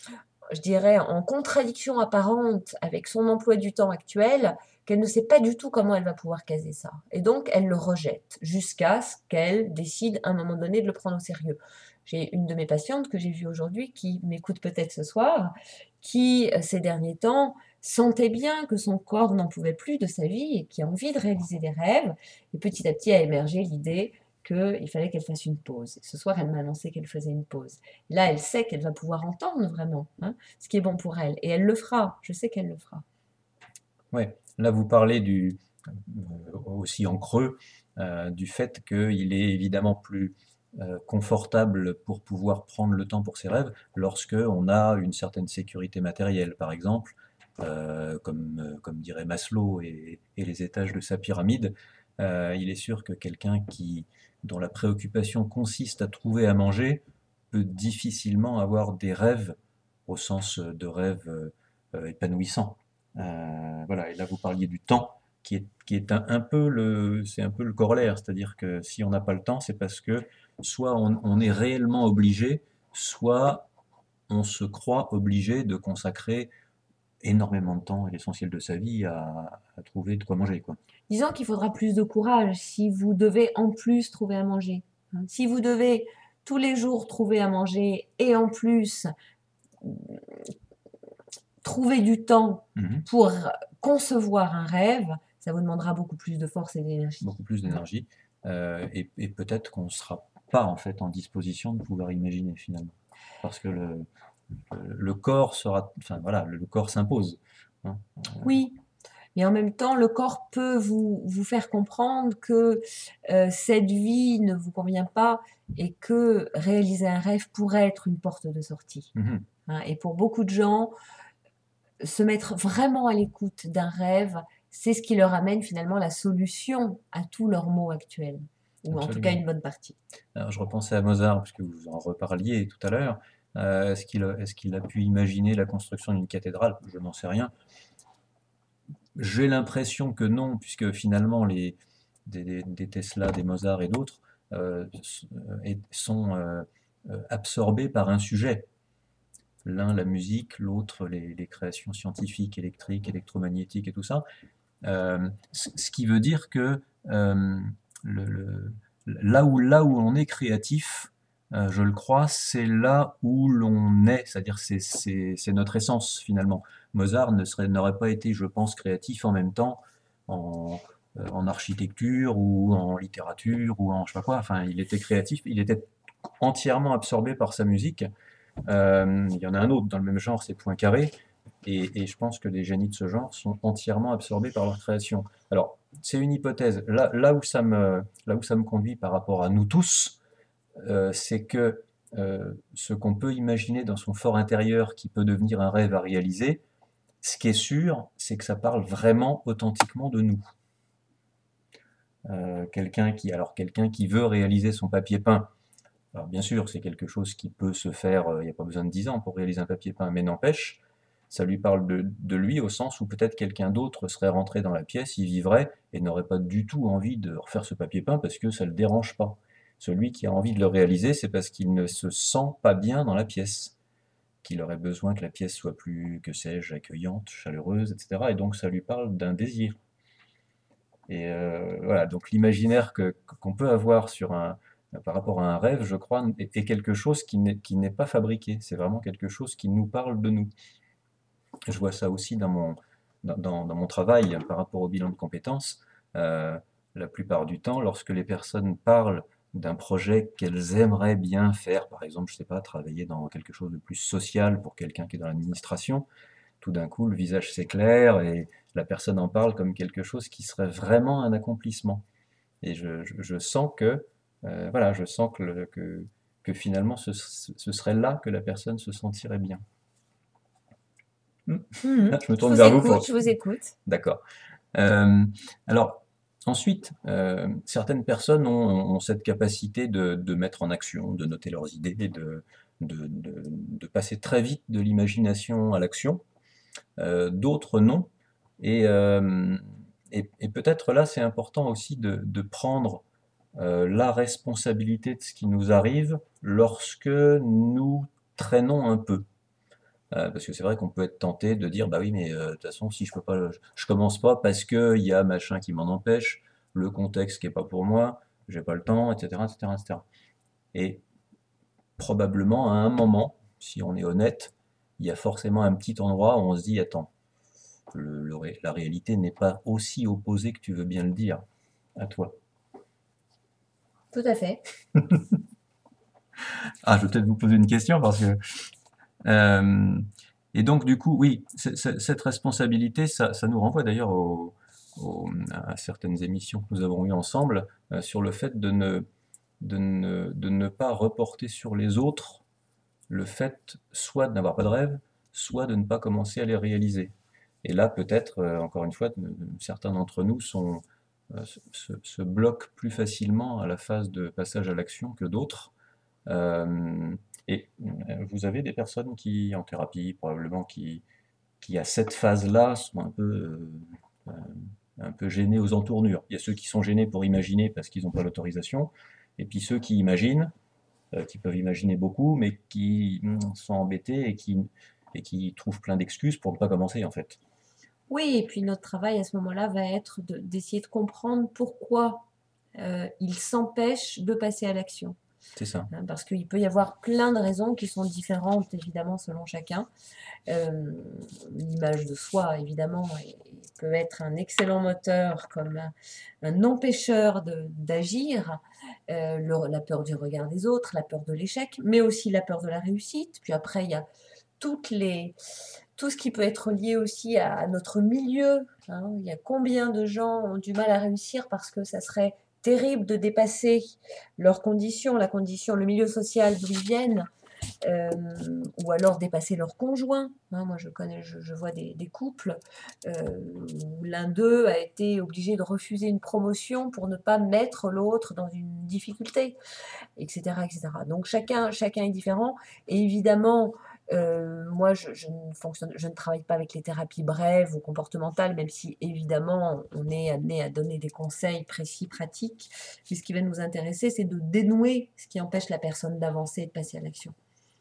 je dirais, en contradiction apparente avec son emploi du temps actuel qu'elle ne sait pas du tout comment elle va pouvoir caser ça. Et donc, elle le rejette jusqu'à ce qu'elle décide à un moment donné de le prendre au sérieux. J'ai une de mes patientes que j'ai vue aujourd'hui, qui m'écoute peut-être ce soir, qui, ces derniers temps, sentait bien que son corps n'en pouvait plus de sa vie et qui a envie de réaliser des rêves. Et petit à petit a émergé l'idée qu'il fallait qu'elle fasse une pause. Ce soir, elle m'a annoncé qu'elle faisait une pause. Là, elle sait qu'elle va pouvoir entendre vraiment, hein, ce qui est bon pour elle. Et elle le fera. Je sais qu'elle le fera. Ouais, là vous parlez du, euh, aussi en creux euh, du fait qu'il est évidemment plus euh, confortable pour pouvoir prendre le temps pour ses rêves lorsque on a une certaine sécurité matérielle, par exemple, euh, comme, euh, comme dirait Maslow et, et les étages de sa pyramide. Euh, il est sûr que quelqu'un qui, dont la préoccupation consiste à trouver à manger peut difficilement avoir des rêves au sens de rêves euh, euh, épanouissants. Euh, voilà, et là vous parliez du temps, qui est, qui est un, un peu le, c'est un peu le corollaire, c'est-à-dire que si on n'a pas le temps, c'est parce que soit on, on est réellement obligé, soit on se croit obligé de consacrer énormément de temps et l'essentiel de sa vie à, à trouver de quoi manger, quoi. Disons qu'il faudra plus de courage si vous devez en plus trouver à manger, hein. Si vous devez tous les jours trouver à manger et en plus trouver du temps Mhm. pour concevoir un rêve, ça vous demandera beaucoup plus de force et d'énergie. Beaucoup plus d'énergie, euh, et, et peut-être qu'on ne sera pas en fait en disposition de pouvoir imaginer finalement, parce que le, le, le corps sera, enfin voilà, le, le corps s'impose, hein. Oui, mais en même temps, le corps peut vous, vous faire comprendre que euh, cette vie ne vous convient pas et que réaliser un rêve pourrait être une porte de sortie, Mhm. hein. Et pour beaucoup de gens, se mettre vraiment à l'écoute d'un rêve, c'est ce qui leur amène finalement la solution à tous leurs maux actuels, ou en tout cas Absolument. une bonne partie. Alors, je repensais à Mozart, puisque vous en reparliez tout à l'heure. Euh, est-ce qu'il a, est-ce qu'il a pu imaginer la construction d'une cathédrale? Je n'en sais rien. J'ai l'impression que non, puisque finalement, les, des, des- des Tesla, des Mozart et d'autres euh, s- euh, et- sont euh, euh, absorbés par un sujet. L'un, la musique, l'autre, les, les créations scientifiques, électriques, électromagnétiques et tout ça. Euh, ce ce qui veut dire que euh, le, le- là où, là où on est créatif, euh, je le crois, c'est là où l'on est, c'est-à-dire c'est, c'est, c'est notre essence finalement. Mozart ne serait, n'aurait pas été, je pense, créatif en même temps en, euh, en architecture ou en littérature ou en je sais pas quoi. Enfin, il était créatif, il était entièrement absorbé par sa musique. Euh, il y en a un autre dans le même genre, c'est Poincaré. Et, et je pense que les génies de ce genre sont entièrement absorbés par leur création. Alors, c'est une hypothèse. Là, là, où ça me, là où ça me conduit par rapport à nous tous, euh, c'est que euh, ce qu'on peut imaginer dans son fort intérieur qui peut devenir un rêve à réaliser, ce qui est sûr, c'est que ça parle vraiment authentiquement de nous. Euh, quelqu'un qui, alors quelqu'un qui veut réaliser son papier peint, alors bien sûr, c'est quelque chose qui peut se faire, euh, il n'y a pas besoin de dix ans pour réaliser un papier peint, mais n'empêche, ça lui parle de, de lui au sens où peut-être quelqu'un d'autre serait rentré dans la pièce, y vivrait et n'aurait pas du tout envie de refaire ce papier peint parce que ça ne le dérange pas. Celui qui a envie de le réaliser, c'est parce qu'il ne se sent pas bien dans la pièce, qu'il aurait besoin que la pièce soit plus, que sais-je, accueillante, chaleureuse, et cetera. Et donc ça lui parle d'un désir. Et euh, voilà, donc l'imaginaire que, qu'on peut avoir sur un, par rapport à un rêve, je crois, est, est quelque chose qui n'est, qui n'est pas fabriqué. C'est vraiment quelque chose qui nous parle de nous. Je vois ça aussi dans mon, dans, dans- dans mon travail par rapport au bilan de compétences. Euh, la plupart du temps, lorsque les personnes parlent d'un projet qu'elles aimeraient bien faire, par exemple, je sais pas, travailler dans quelque chose de plus social pour quelqu'un qui est dans l'administration, tout d'un coup, le visage s'éclaire et la personne en parle comme quelque chose qui serait vraiment un accomplissement. Et je, je- je sens que, euh, voilà, je sens que, le- que, que finalement ce, ce serait là que la personne se sentirait bien. Hmm. Mhm. Je me Je tourne vous vers vous écoute, pour... je vous écoute. D'accord. Euh, alors, ensuite, euh, certaines personnes ont, ont cette capacité de, de mettre en action, de noter leurs idées, de, de, de, de passer très vite de l'imagination à l'action. Euh, d'autres non. Et, euh, et, et peut-être là, c'est important aussi de, de prendre euh, la responsabilité de ce qui nous arrive lorsque nous traînons un peu. Euh, parce que c'est vrai qu'on peut être tenté de dire, bah oui, mais euh, de toute façon, si je peux pas, je commence pas parce que il y a machin qui m'en empêche, le contexte qui est pas pour moi, j'ai pas le temps, et cetera, et cetera, et cetera. Et probablement à un moment, si on est honnête, il y a forcément un petit endroit où on se dit, attends, le- le ré- la réalité n'est pas aussi opposée que tu veux bien le dire à toi. Tout à fait. Ah, je vais peut-être vous poser une question parce que Euh, et donc, du coup, oui, c- c- cette responsabilité, ça, ça nous renvoie d'ailleurs au- au- à certaines émissions que nous avons eues ensemble euh, sur le fait de ne, de ne, de ne pas reporter sur les autres le fait soit de n'avoir pas de rêve, soit de ne pas commencer à les réaliser. Et là, peut-être, euh, encore une fois, de- de- certains d'entre nous sont, euh, se, se- se bloquent plus facilement à la phase de passage à l'action que d'autres. Euh, et euh, vous avez des personnes qui, en thérapie, probablement, qui, qui à cette phase-là, sont un peu, euh, un peu gênés aux entournures. Il y a ceux qui sont gênés pour imaginer parce qu'ils n'ont pas l'autorisation, et puis ceux qui imaginent, euh, qui peuvent imaginer beaucoup, mais qui mm, sont embêtés et qui, et qui trouvent plein d'excuses pour ne pas commencer, en fait. Oui, et puis notre travail à ce moment-là va être de- d'essayer de comprendre pourquoi euh, il s'empêche de passer à l'action. C'est ça. Hein, parce qu'il peut y avoir plein de raisons qui sont différentes, évidemment, selon chacun. Euh, L'image de soi, évidemment, est- peut être un excellent moteur comme un, un empêcheur de- d'agir. Euh, le- la peur du regard des autres, la peur de l'échec, mais aussi la peur de la réussite. Puis après, il y a toutes les, tout ce qui peut être lié aussi à, à notre milieu. Hein. Il y a combien de gens ont du mal à réussir parce que ça serait terrible de dépasser leurs conditions, la condition, le milieu social d'où ils viennent, euh, ou alors dépasser leur conjoint. Hein, moi, je connais, je, je vois des, des couples euh, où l'un d'eux a été obligé de refuser une promotion pour ne pas mettre l'autre dans une difficulté, et cetera, et cetera. Donc chacun, chacun est différent. Et évidemment, euh, moi, je, je ne fonctionne, je ne travaille pas avec les thérapies brèves ou comportementales, même si évidemment on est amené à donner des conseils précis, pratiques. Mais ce qui va nous intéresser, c'est de dénouer ce qui empêche la personne d'avancer et de passer à l'action.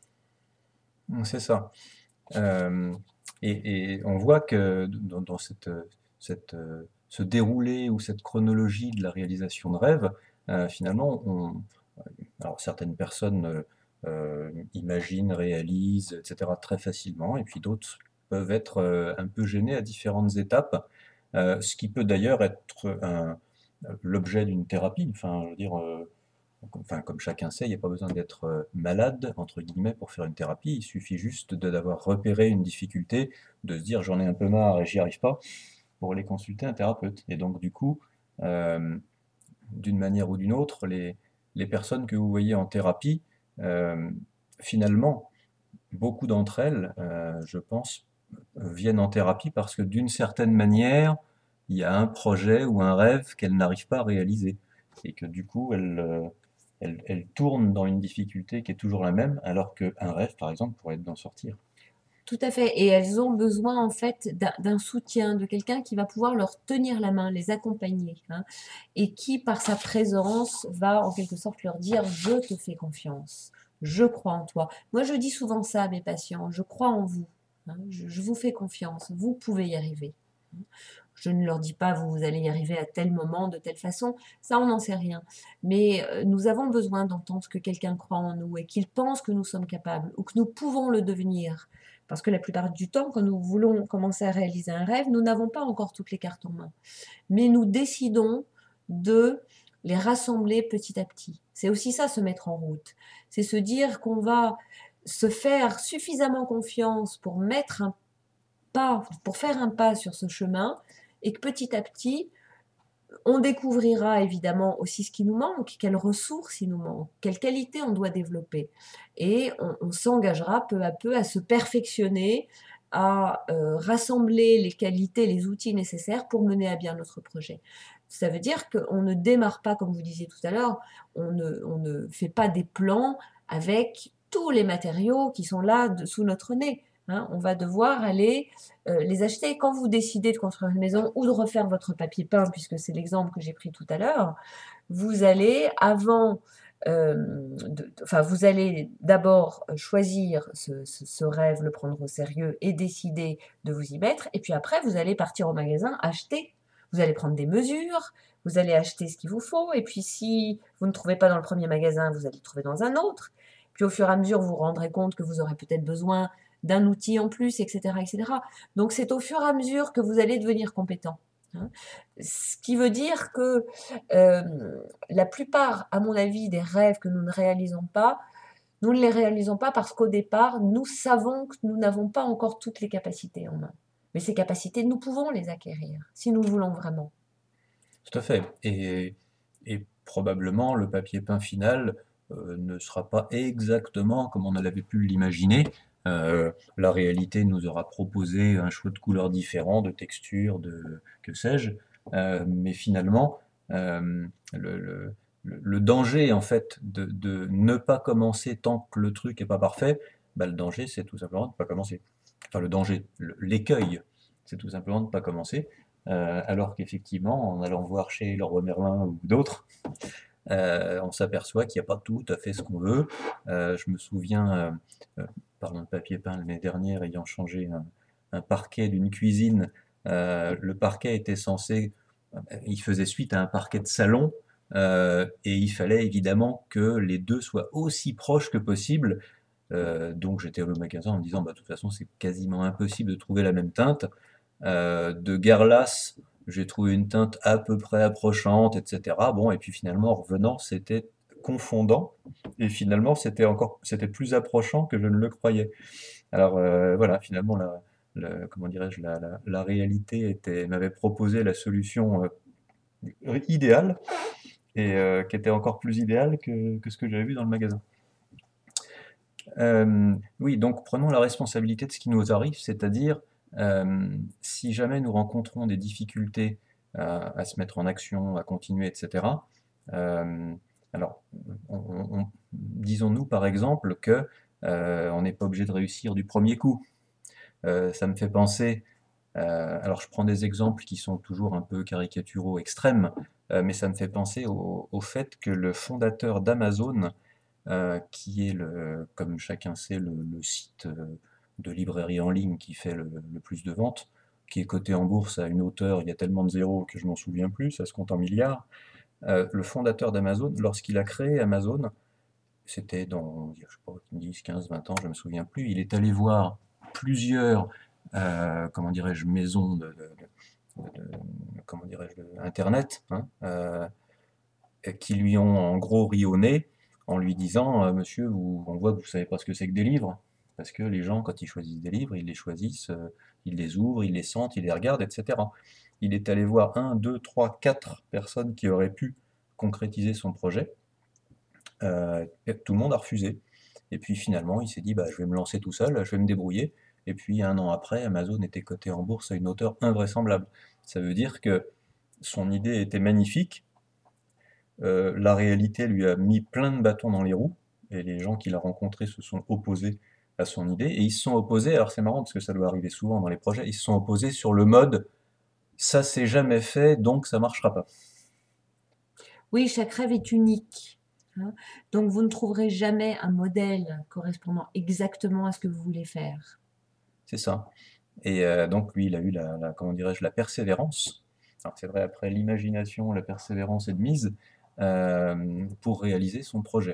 C'est ça. Euh, et, et on voit que dans, dans cette, cette, euh, ce déroulé ou cette chronologie de la réalisation de rêve, euh, finalement, on, alors certaines personnes euh, euh, imaginent, réalisent, et cetera très facilement, et puis d'autres peuvent être euh, un peu gênés à différentes étapes, euh, ce qui peut d'ailleurs être un- l'objet d'une thérapie. Enfin, je veux dire, euh, enfin, comme chacun sait, il n'y a pas besoin d'être euh, malade, entre guillemets, pour faire une thérapie. Il suffit juste de- d'avoir repéré une difficulté, de se dire j'en ai un peu marre et j'y arrive pas, pour aller consulter un thérapeute. Et donc, du coup, euh, d'une manière ou d'une autre, les, les personnes que vous voyez en thérapie, euh, finalement, beaucoup d'entre elles, euh, je pense, viennent en thérapie parce que d'une certaine manière, il y a un projet ou un rêve qu'elles n'arrivent pas à réaliser. Et que du coup, elles, euh, elles, elles tournent dans une difficulté qui est toujours la même, alors qu'un rêve, par exemple, pourrait être d'en sortir. Tout à fait. Et elles ont besoin en fait d'un d'un soutien, de quelqu'un qui va pouvoir leur tenir la main, les accompagner, hein, et qui, par sa présence, va en quelque sorte leur dire, je te fais confiance, je crois en toi. Moi, je dis souvent ça à mes patients, je crois en vous, hein, je, je vous fais confiance, vous pouvez y arriver. Je ne leur dis pas, vous, vous allez y arriver à tel moment, de telle façon, ça, on n'en sait rien. Mais euh, nous avons besoin d'entendre que quelqu'un croit en nous et qu'il pense que nous sommes capables ou que nous pouvons le devenir. Parce que la plupart du temps, quand nous voulons commencer à réaliser un rêve, nous n'avons pas encore toutes les cartes en main. Mais nous décidons de les rassembler petit à petit. C'est aussi ça, se mettre en route. C'est se dire qu'on va se faire suffisamment confiance pour mettre un pas, pour faire un pas sur ce chemin, et que petit à petit, On découvrira évidemment aussi ce qui nous manque, quelles ressources il nous manque, quelles qualités on doit développer. Et on, on s'engagera peu à peu à se perfectionner, à euh, rassembler les qualités, les outils nécessaires pour mener à bien notre projet. Ça veut dire qu'on ne démarre pas, comme vous disiez tout à l'heure, on ne, on ne fait pas des plans avec tous les matériaux qui sont là de, sous notre nez. Hein. On va devoir aller euh, les acheter. Quand vous décidez de construire une maison ou de refaire votre papier peint, puisque c'est l'exemple que j'ai pris tout à l'heure, vous allez avant... Euh, de, enfin, vous allez d'abord choisir ce, ce, ce rêve, le prendre au sérieux et décider de vous y mettre. Et puis après, vous allez partir au magasin, acheter. Vous allez prendre des mesures, vous allez acheter ce qu'il vous faut. Et puis si vous ne trouvez pas dans le premier magasin, vous allez le trouver dans un autre. Puis au fur et à mesure, vous vous rendrez compte que vous aurez peut-être besoin d'un outil en plus, et cetera, et cetera. Donc c'est au fur et à mesure que vous allez devenir compétent. Hein. Ce qui veut dire que euh, la plupart, à mon avis, des rêves que nous ne réalisons pas, nous ne les réalisons pas parce qu'au départ, nous savons que nous n'avons pas encore toutes les capacités en main. Mais ces capacités, nous pouvons les acquérir, si nous le voulons vraiment. Tout à fait. Et, et probablement le papier peint final euh, ne sera pas exactement comme on l'avait pu l'imaginer. Euh, la réalité nous aura proposé un choix de couleurs différents, de textures, de que sais-je. Euh, mais finalement, euh, le, le, le danger en fait de, de ne pas commencer tant que le truc est pas parfait, bah, le danger c'est tout simplement de ne pas commencer. Enfin le danger, le- l'écueil, c'est tout simplement de ne pas commencer. Euh, alors qu'effectivement, en allant voir chez Leroy Merlin ou d'autres, euh, on s'aperçoit qu'il n'y a pas tout à fait ce qu'on veut. Euh, je me souviens, euh, euh, parlant de papier peint l'année dernière, ayant changé un, un parquet d'une cuisine, euh, le parquet était censé, il faisait suite à un parquet de salon, euh, et il fallait évidemment que les deux soient aussi proches que possible. Euh, donc j'étais au magasin en me disant, bah, de toute façon, c'est quasiment impossible de trouver la même teinte. Euh, de Guerlass, j'ai trouvé une teinte à peu près approchante, et cetera. Bon, et puis finalement, en revenant, c'était confondant, et finalement, c'était encore, c'était plus approchant que je ne le croyais. Alors euh, voilà, finalement, la, la- comment dirais-je, la, la- la réalité était, m'avait proposé la solution euh, idéale, et euh, qui était encore plus idéale que, que ce que j'avais vu dans le magasin. Euh, oui, donc prenons la responsabilité de ce qui nous arrive, c'est-à-dire euh, si jamais nous rencontrons des difficultés à, à se mettre en action, à continuer, et cetera. euh, alors, on- on- on- disons-nous par exemple que euh, on n'est pas obligé de réussir du premier coup. Euh, ça me fait penser, euh, alors je prends des exemples qui sont toujours un peu caricaturaux, extrêmes, euh, mais ça me fait penser au, au fait que le fondateur d'Amazon, euh, qui est, le, comme chacun sait, le, le site euh, de librairie en ligne qui fait le, le plus de ventes, qui est coté en bourse à une hauteur, il y a tellement de zéros que je m'en souviens plus, ça se compte en milliards. Euh, le fondateur d'Amazon, lorsqu'il a créé Amazon, c'était dans, je sais pas, dix, quinze, vingt ans, je me souviens plus, il est allé voir plusieurs, euh, comment dirais-je, maisons de, de- de- de- comment dirais-je, de- Internet, hein, euh, qui lui ont en gros ri au nez en lui disant euh, Monsieur, vous, on voit que vous savez pas ce que c'est que des livres. Parce que les gens, quand ils choisissent des livres, ils les choisissent, euh, ils les ouvrent, ils les sentent, ils les regardent, et cetera. Il est allé voir un, deux, trois, quatre personnes qui auraient pu concrétiser son projet. Euh, et tout le monde a refusé. Et puis finalement, il s'est dit bah, je vais me lancer tout seul, je vais me débrouiller. Et puis un an après, Amazon était coté en bourse à une hauteur invraisemblable. Ça veut dire que son idée était magnifique, euh, la réalité lui a mis plein de bâtons dans les roues, et les gens qu'il a rencontrés se sont opposés à son idée, et ils se sont opposés, alors c'est marrant parce que ça doit arriver souvent dans les projets, ils se sont opposés sur le mode ça s'est jamais fait, donc ça marchera pas. Oui, chaque rêve est unique. Hein. Donc vous ne trouverez jamais un modèle correspondant exactement à ce que vous voulez faire. C'est ça. Et euh, donc lui, il a eu la, la- comment dirais-je, la persévérance. Alors c'est vrai, après l'imagination, la persévérance est de mise euh, pour réaliser son projet.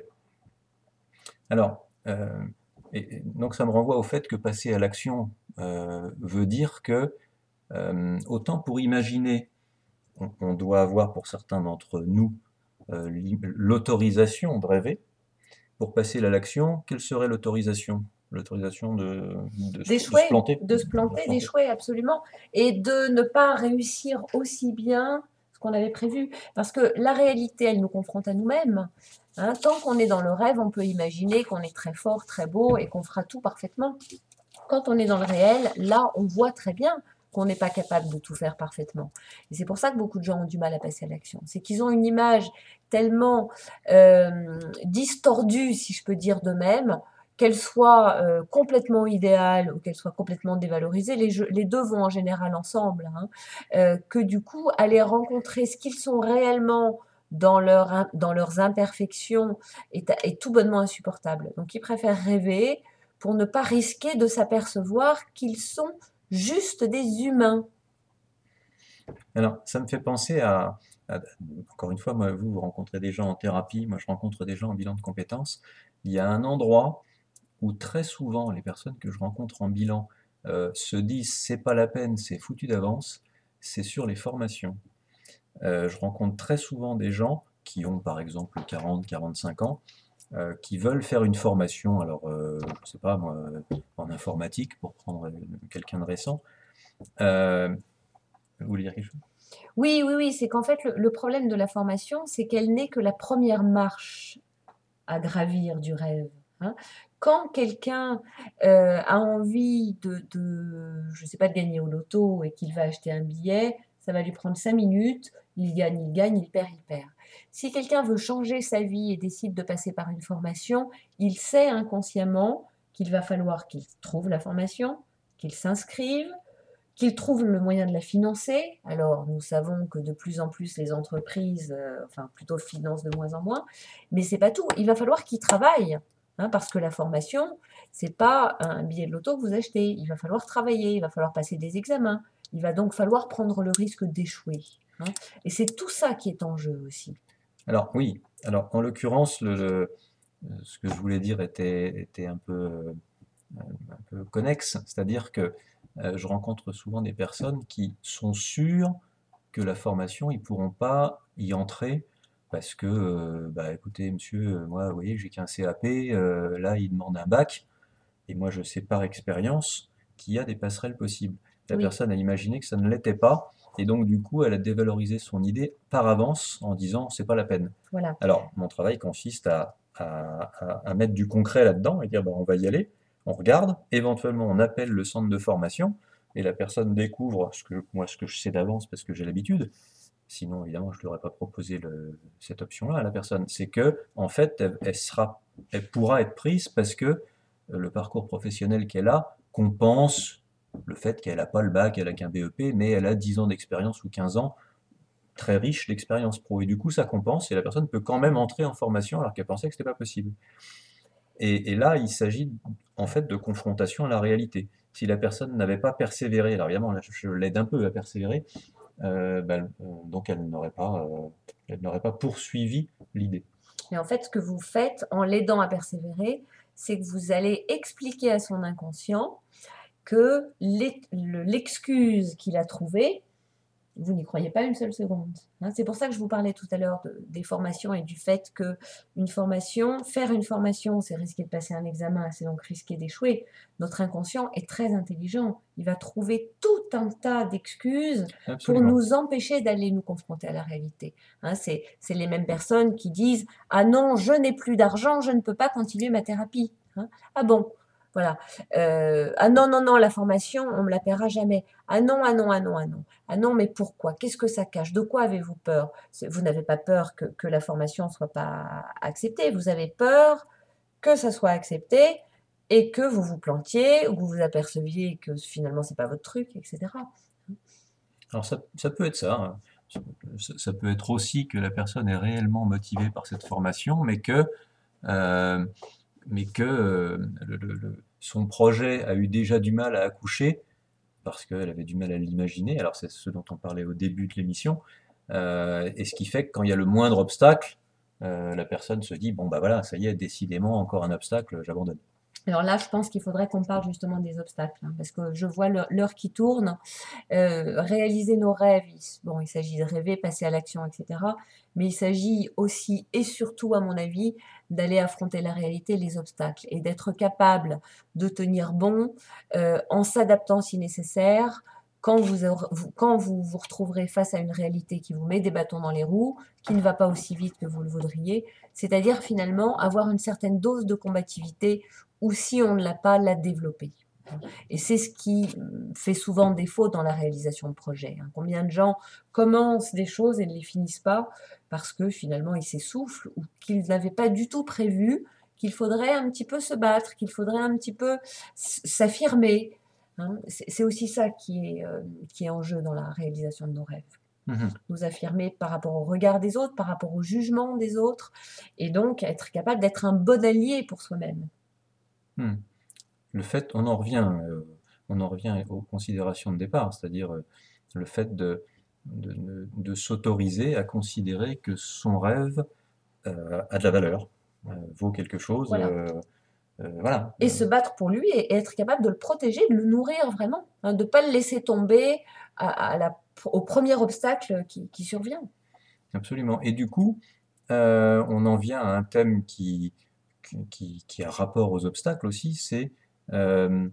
Alors, euh, et- et donc ça me renvoie au fait que passer à l'action euh, veut dire que Euh, autant pour imaginer, on, on doit avoir pour certains d'entre nous euh, l'i- l'autorisation de rêver. Pour passer à l'action, quelle serait l'autorisation? L'autorisation de, de, se, de se D'échouer, planter. de se De se planter, planter. d'échouer absolument, et de ne pas réussir aussi bien ce qu'on avait prévu. Parce que la réalité, elle nous confronte à nous-mêmes. Hein. Tant qu'on est dans le rêve, on peut imaginer qu'on est très fort, très beau et qu'on fera tout parfaitement. Quand on est dans le réel, là, on voit très bien qu'on n'est pas capable de tout faire parfaitement. Et c'est pour ça que beaucoup de gens ont du mal à passer à l'action. C'est qu'ils ont une image tellement euh, distordue, si je peux dire, d'eux-mêmes, qu'elle soit euh, complètement idéale ou qu'elle soit complètement dévalorisée, les, jeux, les deux vont en général ensemble, hein, euh, que du coup, aller rencontrer ce qu'ils sont réellement dans, leur, dans leurs imperfections est, est tout bonnement insupportable. Donc, ils préfèrent rêver pour ne pas risquer de s'apercevoir qu'ils sont juste des humains. Alors, ça me fait penser à, à- encore une fois, moi, vous, vous rencontrez des gens en thérapie, moi je rencontre des gens en bilan de compétences. Il y a un endroit où très souvent les personnes que je rencontre en bilan euh, se disent c'est pas la peine, c'est foutu d'avance, c'est sur les formations. Euh, je rencontre très souvent des gens qui ont par exemple quarante, quarante-cinq ans, euh, qui veulent faire une formation, alors euh, je sais pas moi, en informatique pour prendre quelqu'un de récent. Euh, vous voulez dire quelque chose? Oui, oui, oui, c'est qu'en fait, le, le problème de la formation, c'est qu'elle n'est que la première marche à gravir du rêve. Hein. Quand quelqu'un euh, a envie de, de, je sais pas, de gagner au loto et qu'il va acheter un billet, ça va lui prendre cinq minutes, il gagne, il gagne, il perd, il perd. Si quelqu'un veut changer sa vie et décide de passer par une formation, il sait inconsciemment qu'il va falloir qu'il trouve la formation, qu'il s'inscrive, qu'il trouve le moyen de la financer. Alors, nous savons que de plus en plus les entreprises, euh, enfin plutôt financent de moins en moins, mais c'est pas tout. Il va falloir qu'il travaille, hein, parce que la formation, c'est pas un billet de loto que vous achetez. Il va falloir travailler, il va falloir passer des examens. Il va donc falloir prendre le risque d'échouer. Hein. Et c'est tout ça qui est en jeu aussi. Alors oui, alors en l'occurrence, le, le- ce que je voulais dire était, était un peu, euh, un peu connexe, c'est-à-dire que euh, je rencontre souvent des personnes qui sont sûres que la formation, ils pourront pas y entrer parce que, euh, bah écoutez, monsieur, euh, moi, vous voyez, j'ai qu'un C A P, euh, là, il demande un bac, et moi, je sais par expérience qu'il y a des passerelles possibles. La Oui, personne a imaginé que ça ne l'était pas, et donc, du coup, elle a dévalorisé son idée par avance en disant, c'est pas la peine. voilà. Alors, mon travail consiste à, à- à- à mettre du concret là-dedans et dire, bah, on va y aller, on regarde, éventuellement, on appelle le centre de formation, et la personne découvre ce que, moi, ce que je sais d'avance parce que j'ai l'habitude. Sinon, évidemment, je ne lui aurais pas proposé le- cette option-là à la personne. C'est que, en fait, elle, elle sera, elle pourra être prise parce que euh, le parcours professionnel qu'elle a compense le fait qu'elle n'a pas le bac, elle a qu'un B E P, mais elle a dix ans d'expérience ou quinze ans, très riche d'expérience pro. Et du coup, ça compense et la personne peut quand même entrer en formation alors qu'elle pensait que ce n'était pas possible. Et, et là, il s'agit en fait de confrontation à la réalité. Si la personne n'avait pas persévéré, alors évidemment, là, je, je l'aide un peu à persévérer, euh, ben, euh, donc elle n'aurait pas, euh, elle n'aurait pas poursuivi l'idée. Et en fait, ce que vous faites en l'aidant à persévérer, c'est que vous allez expliquer à son inconscient que l'excuse qu'il a trouvée, vous n'y croyez pas une seule seconde. Hein. C'est pour ça que je vous parlais tout à l'heure de, des formations et du fait que une formation, faire une formation, c'est risquer de passer un examen, c'est donc risquer d'échouer. Notre inconscient est très intelligent. Il va trouver tout un tas d'excuses pour Absolument. nous empêcher d'aller nous confronter à la réalité. Hein, c'est les mêmes personnes qui disent « Ah non, je n'ai plus d'argent, je ne peux pas continuer ma thérapie. Hein. » Ah bon, voilà. Euh, ah non, non, non, la formation, on ne me la paiera jamais. Ah non, ah non, ah non, ah non. Ah non, mais pourquoi? Qu'est-ce que ça cache? De quoi avez-vous peur? Vous n'avez pas peur que, que la formation ne soit pas acceptée. Vous avez peur que ça soit accepté et que vous vous plantiez ou que vous vous aperceviez que finalement, ce n'est pas votre truc, et cetera. Alors ça, ça peut être ça, hein. Ça, ça peut être aussi que la personne est réellement motivée par cette formation, mais que, euh, mais que euh, le- le- le- son projet a eu déjà du mal à accoucher parce qu'elle avait du mal à l'imaginer. Alors c'est ce dont on parlait au début de l'émission. Euh, et ce qui fait que quand il y a le moindre obstacle, euh, la personne se dit, bon bah voilà, ça y est, décidément, encore un obstacle, j'abandonne. Alors là, je pense qu'il faudrait qu'on parle justement des obstacles, hein, parce que je vois l'heure qui tourne. Euh, réaliser nos rêves, bon, il s'agit de rêver, passer à l'action, et cetera. Mais il s'agit aussi et surtout, à mon avis, d'aller affronter la réalité, les obstacles, et d'être capable de tenir bon euh, en s'adaptant si nécessaire, quand vous, aurez- vous- quand vous vous retrouverez face à une réalité qui vous met des bâtons dans les roues, qui ne va pas aussi vite que vous le voudriez, c'est-à-dire finalement avoir une certaine dose de combativité ou si on ne l'a pas, la développer. Et c'est ce qui euh, fait souvent défaut dans la réalisation de projets, hein. Combien de gens commencent des choses et ne les finissent pas parce que finalement ils s'essoufflent ou qu'ils n'avaient pas du tout prévu qu'il faudrait un petit peu se battre, qu'il faudrait un petit peu s- s'affirmer, hein. C'est c'est aussi ça qui est, euh, qui est en jeu dans la réalisation de nos rêves. Mhm. Nous affirmer par rapport au regard des autres, par rapport au jugement des autres, et donc être capable d'être un bon allié pour soi-même. Hmm. Le fait, on en revient, euh, on en revient aux considérations de départ, c'est-à-dire euh, le fait de, de, de- de s'autoriser à considérer que son rêve euh, a de la valeur, euh, vaut quelque chose. Voilà. euh, euh, voilà. Et se battre pour lui et être capable de le protéger, de le nourrir vraiment, hein, de ne pas le laisser tomber à, à la, au premier obstacle qui, qui survient. Absolument. Et du coup, euh, on en vient à un thème qui, qui, qui a rapport aux obstacles aussi, c'est euh,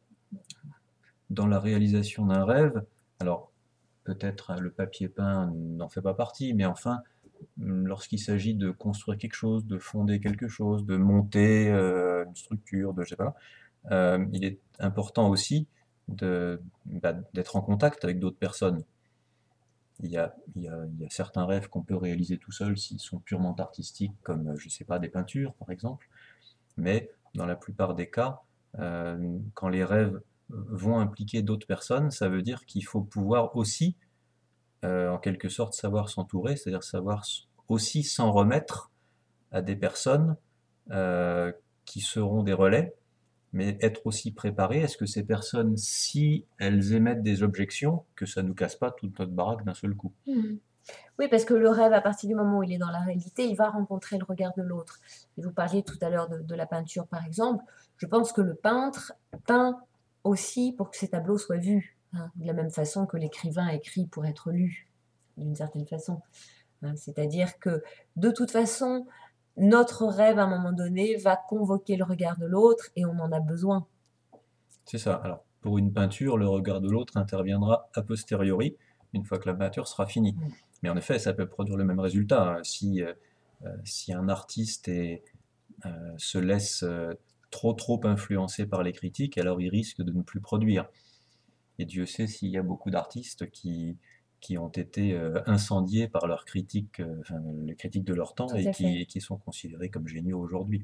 dans la réalisation d'un rêve. Alors, peut-être hein, le papier peint n'en fait pas partie, mais enfin, lorsqu'il s'agit de construire quelque chose, de fonder quelque chose, de monter euh, une structure, de je sais pas, euh, il est important aussi de, bah, d'être en contact avec d'autres personnes. Il y a, il y a, il y a certains rêves qu'on peut réaliser tout seul s'ils sont purement artistiques, comme, je sais pas, des peintures, par exemple. Mais dans la plupart des cas, euh, quand les rêves vont impliquer d'autres personnes, ça veut dire qu'il faut pouvoir aussi, euh, en quelque sorte, savoir s'entourer, c'est-à-dire savoir aussi s'en remettre à des personnes euh, qui seront des relais, mais être aussi préparé. Est-ce que ces personnes, si elles émettent des objections, que ça ne nous casse pas toute notre baraque d'un seul coup? Mhm. Oui, parce que le rêve, à partir du moment où il est dans la réalité, il va rencontrer le regard de l'autre. Et vous parliez tout à l'heure de, de la peinture, par exemple. Je pense que le peintre peint aussi pour que ses tableaux soient vus, hein, de la même façon que l'écrivain écrit pour être lu, d'une certaine façon, hein. C'est-à-dire que, de toute façon, notre rêve, à un moment donné, va convoquer le regard de l'autre et on en a besoin. C'est ça. Alors, pour une peinture, le regard de l'autre interviendra a posteriori, une fois que la peinture sera finie. Mm. Mais en effet, ça peut produire le même résultat. Si, euh, euh, si un artiste est, euh, se laisse euh, trop trop influencer par les critiques, alors il risque de ne plus produire. Et Dieu sait s'il y a beaucoup d'artistes qui, qui ont été euh, incendiés par leurs critiques, euh, enfin, les critiques de leur temps Tout et à qui, fait. et qui sont considérés comme géniaux aujourd'hui.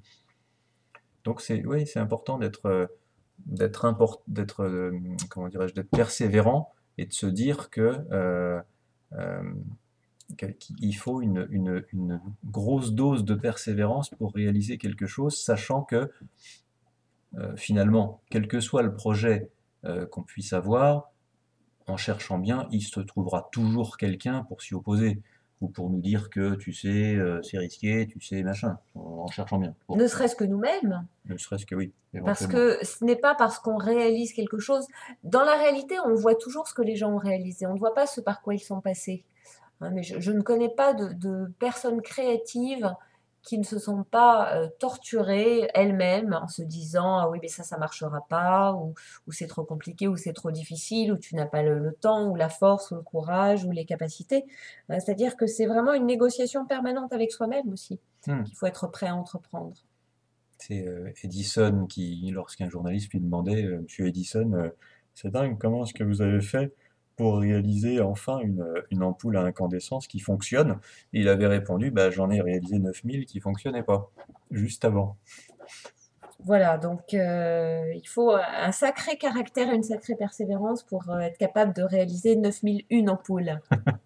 Donc c'est oui, c'est important d'être euh, d'être import- d'être euh, comment dirais-je, d'être persévérant et de se dire que euh, euh, que- qu'il faut une, une, une grosse dose de persévérance pour réaliser quelque chose, sachant que euh, finalement, quel que soit le projet euh, qu'on puisse avoir, en cherchant bien, il se trouvera toujours quelqu'un pour s'y opposer ou pour nous dire que tu sais, euh, c'est risqué, tu sais, machin, en cherchant bien. Bon, Ne serait-ce que nous-mêmes. ne serait-ce que oui, Parce éventuellement. que ce n'est pas parce qu'on réalise quelque chose. Dans la réalité, on voit toujours ce que les gens ont réalisé. On ne voit pas ce par quoi ils sont passés, hein. Mais je, je ne connais pas de, de personnes créatives qui ne se sont pas euh, torturées elles-mêmes en se disant ah oui mais ça ça marchera pas ou, ou c'est trop compliqué ou c'est trop difficile ou tu n'as pas le, le temps ou la force ou le courage ou les capacités. Euh, C'est-à-dire que c'est vraiment une négociation permanente avec soi-même aussi Hmm. qu'il faut être prêt à entreprendre. C'est euh, Edison qui, lorsqu'un journaliste lui demandait, euh, Monsieur Edison, euh, c'est dingue, comment est-ce que vous avez fait pour réaliser enfin une, euh, une ampoule à incandescence qui fonctionne? Et il avait répondu, bah, j'en ai réalisé neuf mille qui fonctionnaient pas, juste avant. Voilà, donc euh, il faut un sacré caractère et une sacrée persévérance pour euh, être capable de réaliser neuf mille une ampoules.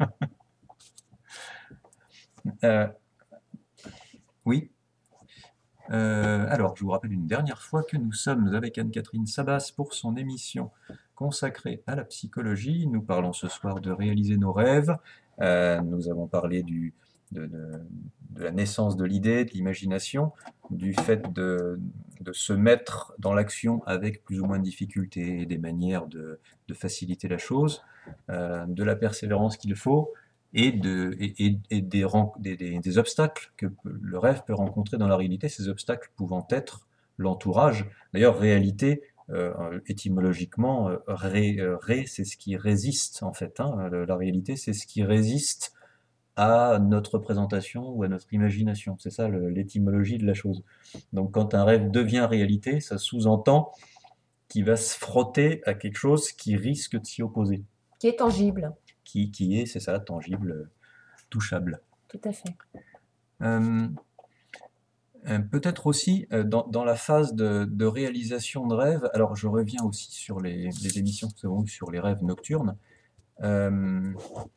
Euh, oui. Euh, alors, je vous rappelle une dernière fois que nous sommes avec Anne-Catherine Sabas pour son émission consacrée à la psychologie. Nous parlons ce soir de réaliser nos rêves. Euh, nous avons parlé du, de, de- de la naissance de l'idée, de l'imagination, du fait de, de se mettre dans l'action avec plus ou moins de difficultés et des manières de, de faciliter la chose, euh, de la persévérance qu'il faut et, de, et, et- et des, ren- des- des- des obstacles que peut- le rêve peut rencontrer dans la réalité, ces obstacles pouvant être l'entourage. D'ailleurs, réalité euh, étymologiquement, euh, ré, euh, ré, c'est ce qui résiste en fait, hein. Le- la réalité, c'est ce qui résiste à notre représentation ou à notre imagination. C'est ça le- l'étymologie de la chose. Donc quand un rêve devient réalité, ça sous-entend qu'il va se frotter à quelque chose qui risque de s'y opposer, Qui est tangible, qui, qui est, c'est ça, tangible, euh, touchable. tout à fait. Euh, euh, peut-être aussi euh, dans, dans la phase de, de réalisation de rêve, alors je reviens aussi sur les, les émissions que nous avons eues sur les rêves nocturnes. Euh,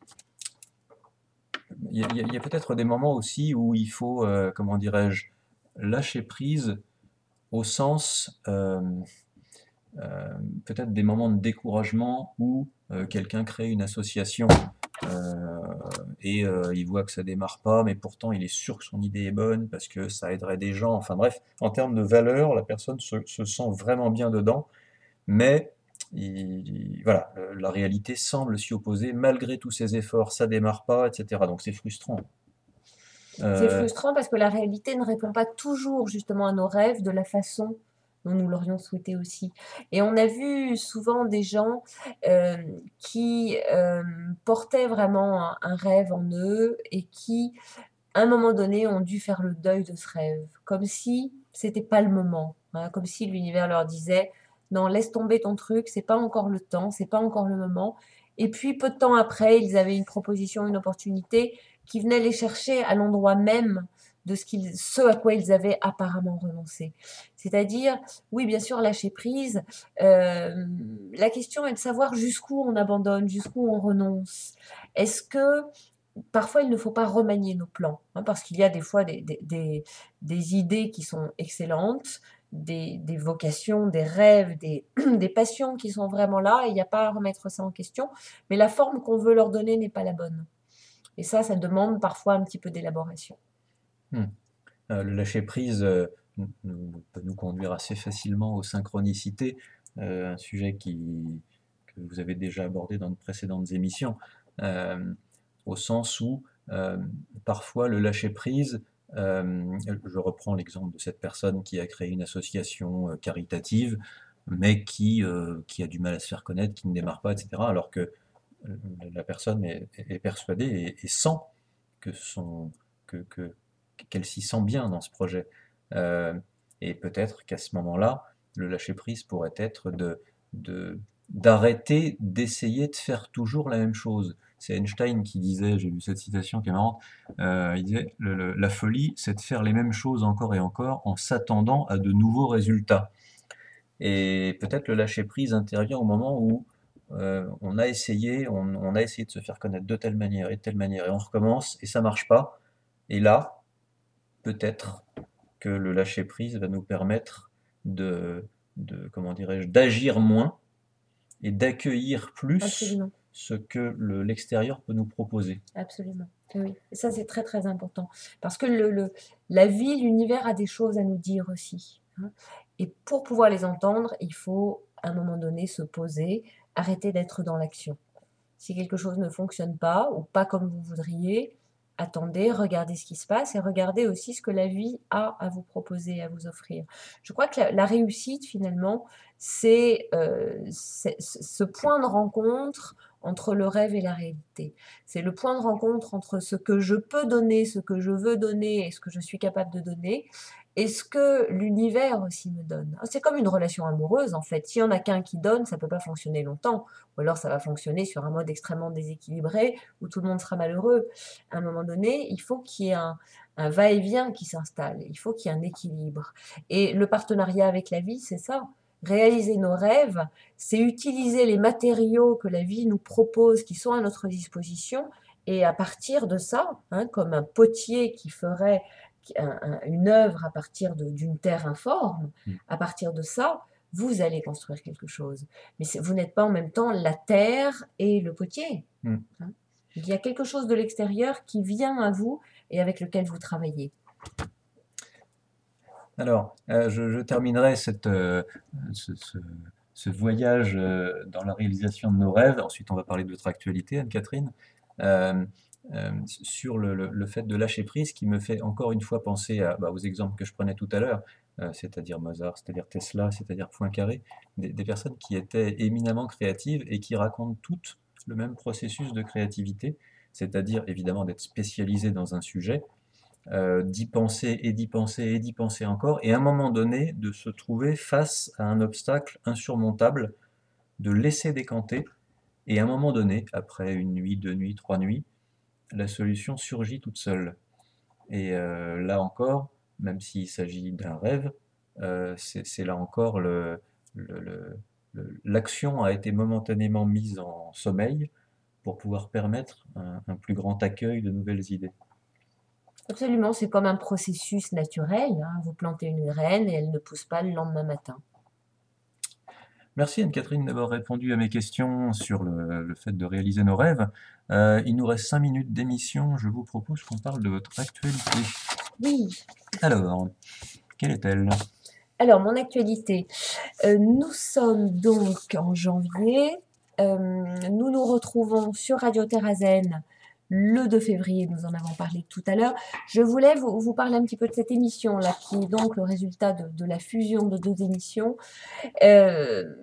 Il y a, il y a- il y a peut-être des moments aussi où il faut, euh, comment dirais-je, lâcher prise au sens, euh, euh, peut-être des moments de découragement où euh, quelqu'un crée une association euh, et euh, il voit que ça démarre pas, mais pourtant il est sûr que son idée est bonne parce que ça aiderait des gens. Enfin bref, en termes de valeur, la personne se, se sent vraiment bien dedans, mais il- il- voilà, le- la réalité semble s'y opposer. Malgré tous ses efforts, ça démarre pas, et cetera. Donc c'est frustrant. C'est Euh, frustrant parce que la réalité ne répond pas toujours justement à nos rêves de la façon dont nous l'aurions souhaité aussi. Et on a vu souvent des gens euh, qui euh, portaient vraiment un, un rêve en eux et qui, à un moment donné, ont dû faire le deuil de ce rêve, comme si c'était pas le moment, hein, comme si l'univers leur disait non, laisse tomber ton truc, c'est pas encore le temps, c'est pas encore le moment. Et puis peu de temps après, ils avaient une proposition, une opportunité qui venait les chercher à l'endroit même de ce, qu'ils, ce à quoi ils avaient apparemment renoncé. C'est-à-dire, oui, bien sûr, lâcher prise. Euh, la question est de savoir jusqu'où on abandonne, jusqu'où on renonce. Est-ce que parfois, il ne faut pas remanier nos plans, hein, parce qu'il y a des fois des, des, des, des idées qui sont excellentes, des, des vocations, des rêves, des, des passions qui sont vraiment là, et il n'y a pas à remettre ça en question, mais la forme qu'on veut leur donner n'est pas la bonne. Et ça, ça demande parfois un petit peu d'élaboration. hmm. Euh, le lâcher-prise euh, nous- nous- peut nous conduire assez facilement aux synchronicités, euh, un sujet qui, que vous avez déjà abordé dans de précédentes émissions, euh, au sens où euh, parfois le lâcher-prise, euh, je reprends l'exemple de cette personne qui a créé une association euh, caritative, mais qui, euh, qui a du mal à se faire connaître, qui ne démarre pas, et cetera, alors que euh, la personne est, est persuadée et, et sent que son, que, que, qu'elle s'y sent bien dans ce projet. Euh, et peut-être qu'à ce moment-là, le lâcher-prise pourrait être de, de, d'arrêter d'essayer de faire toujours la même chose. C'est Einstein qui disait, j'ai lu cette citation qui est marrante, euh, il disait le, le, la folie, c'est de faire les mêmes choses encore et encore en s'attendant à de nouveaux résultats. Et peut-être le lâcher-prise intervient au moment où euh, on a essayé, on, on a essayé de se faire connaître de telle manière et de telle manière, et on recommence et ça marche pas. Et là, peut-être que le lâcher-prise va nous permettre de, de comment dirais-je, d'agir moins et d'accueillir plus Absolument. ce que le- l'extérieur peut nous proposer. Absolument. Oui, et ça c'est très très important. Parce que le, le- la vie, l'univers a des choses à nous dire aussi, hein. Et pour pouvoir les entendre, il faut à un moment donné se poser, arrêter d'être dans l'action. Si quelque chose ne fonctionne pas ou pas comme vous voudriez, attendez, regardez ce qui se passe et regardez aussi ce que la vie a à vous proposer, à vous offrir. Je crois que la, la réussite finalement, c'est euh, c'est- ce point de rencontre entre le rêve et la réalité. C'est le point de rencontre entre ce que je peux donner, ce que je veux donner et ce que je suis capable de donner, et ce que l'univers aussi me donne. C'est comme une relation amoureuse en fait. S'il n'y en a qu'un qui donne, ça ne peut pas fonctionner longtemps. Ou alors ça va fonctionner sur un mode extrêmement déséquilibré où tout le monde sera malheureux. À un moment donné, il faut qu'il y ait un, un va-et-vient qui s'installe. Il faut qu'il y ait un équilibre. Et le partenariat avec la vie, c'est ça. Réaliser nos rêves, c'est utiliser les matériaux que la vie nous propose, qui sont à notre disposition, et à partir de ça, hein, comme un potier qui ferait un- un- une œuvre à partir de- d'une terre informe, Mm. à partir de ça, vous allez construire quelque chose. Mais c'est- vous n'êtes pas en même temps la terre et le potier, Mm. hein. Il y a quelque chose de l'extérieur qui vient à vous et avec lequel vous travaillez. Alors, euh, je, je terminerai cette, euh, ce, ce- ce voyage euh, dans la réalisation de nos rêves. Ensuite, on va parler de votre actualité, Anne-Catherine, euh, euh, sur le, le- le fait de lâcher prise, qui me fait encore une fois penser à- bah, aux exemples que je prenais tout à l'heure. euh, c'est-à-dire Mozart, c'est-à-dire Tesla, c'est-à-dire Poincaré, des, des personnes qui étaient éminemment créatives et qui racontent toutes le même processus de créativité, c'est-à-dire évidemment d'être spécialisé dans un sujet, euh, d'y penser et d'y penser et d'y penser encore, et à un moment donné de se trouver face à un obstacle insurmontable, de laisser décanter, et à un moment donné, après une nuit, deux nuits, trois nuits, la solution surgit toute seule. Et euh, là encore, même s'il s'agit d'un rêve, euh, c'est c'est là encore le, le- le- le- l'action a été momentanément mise en sommeil pour pouvoir permettre un, un plus grand accueil de nouvelles idées. Absolument, c'est comme un processus naturel, hein. Vous plantez une graine et elle ne pousse pas le lendemain matin. Merci Anne-Catherine d'avoir répondu à mes questions sur le, le fait de réaliser nos rêves. Euh, il nous reste cinq minutes d'émission. Je vous propose qu'on parle de votre actualité. Oui, Alors, quelle est-elle? alors mon actualité. Euh, nous sommes donc en janvier. Euh, nous nous retrouvons sur Radio Terrazen le deux février, nous en avons parlé tout à l'heure. Je voulais vous, vous parler un petit peu de cette émission-là, qui est donc le résultat de, de la fusion de deux émissions. Euh,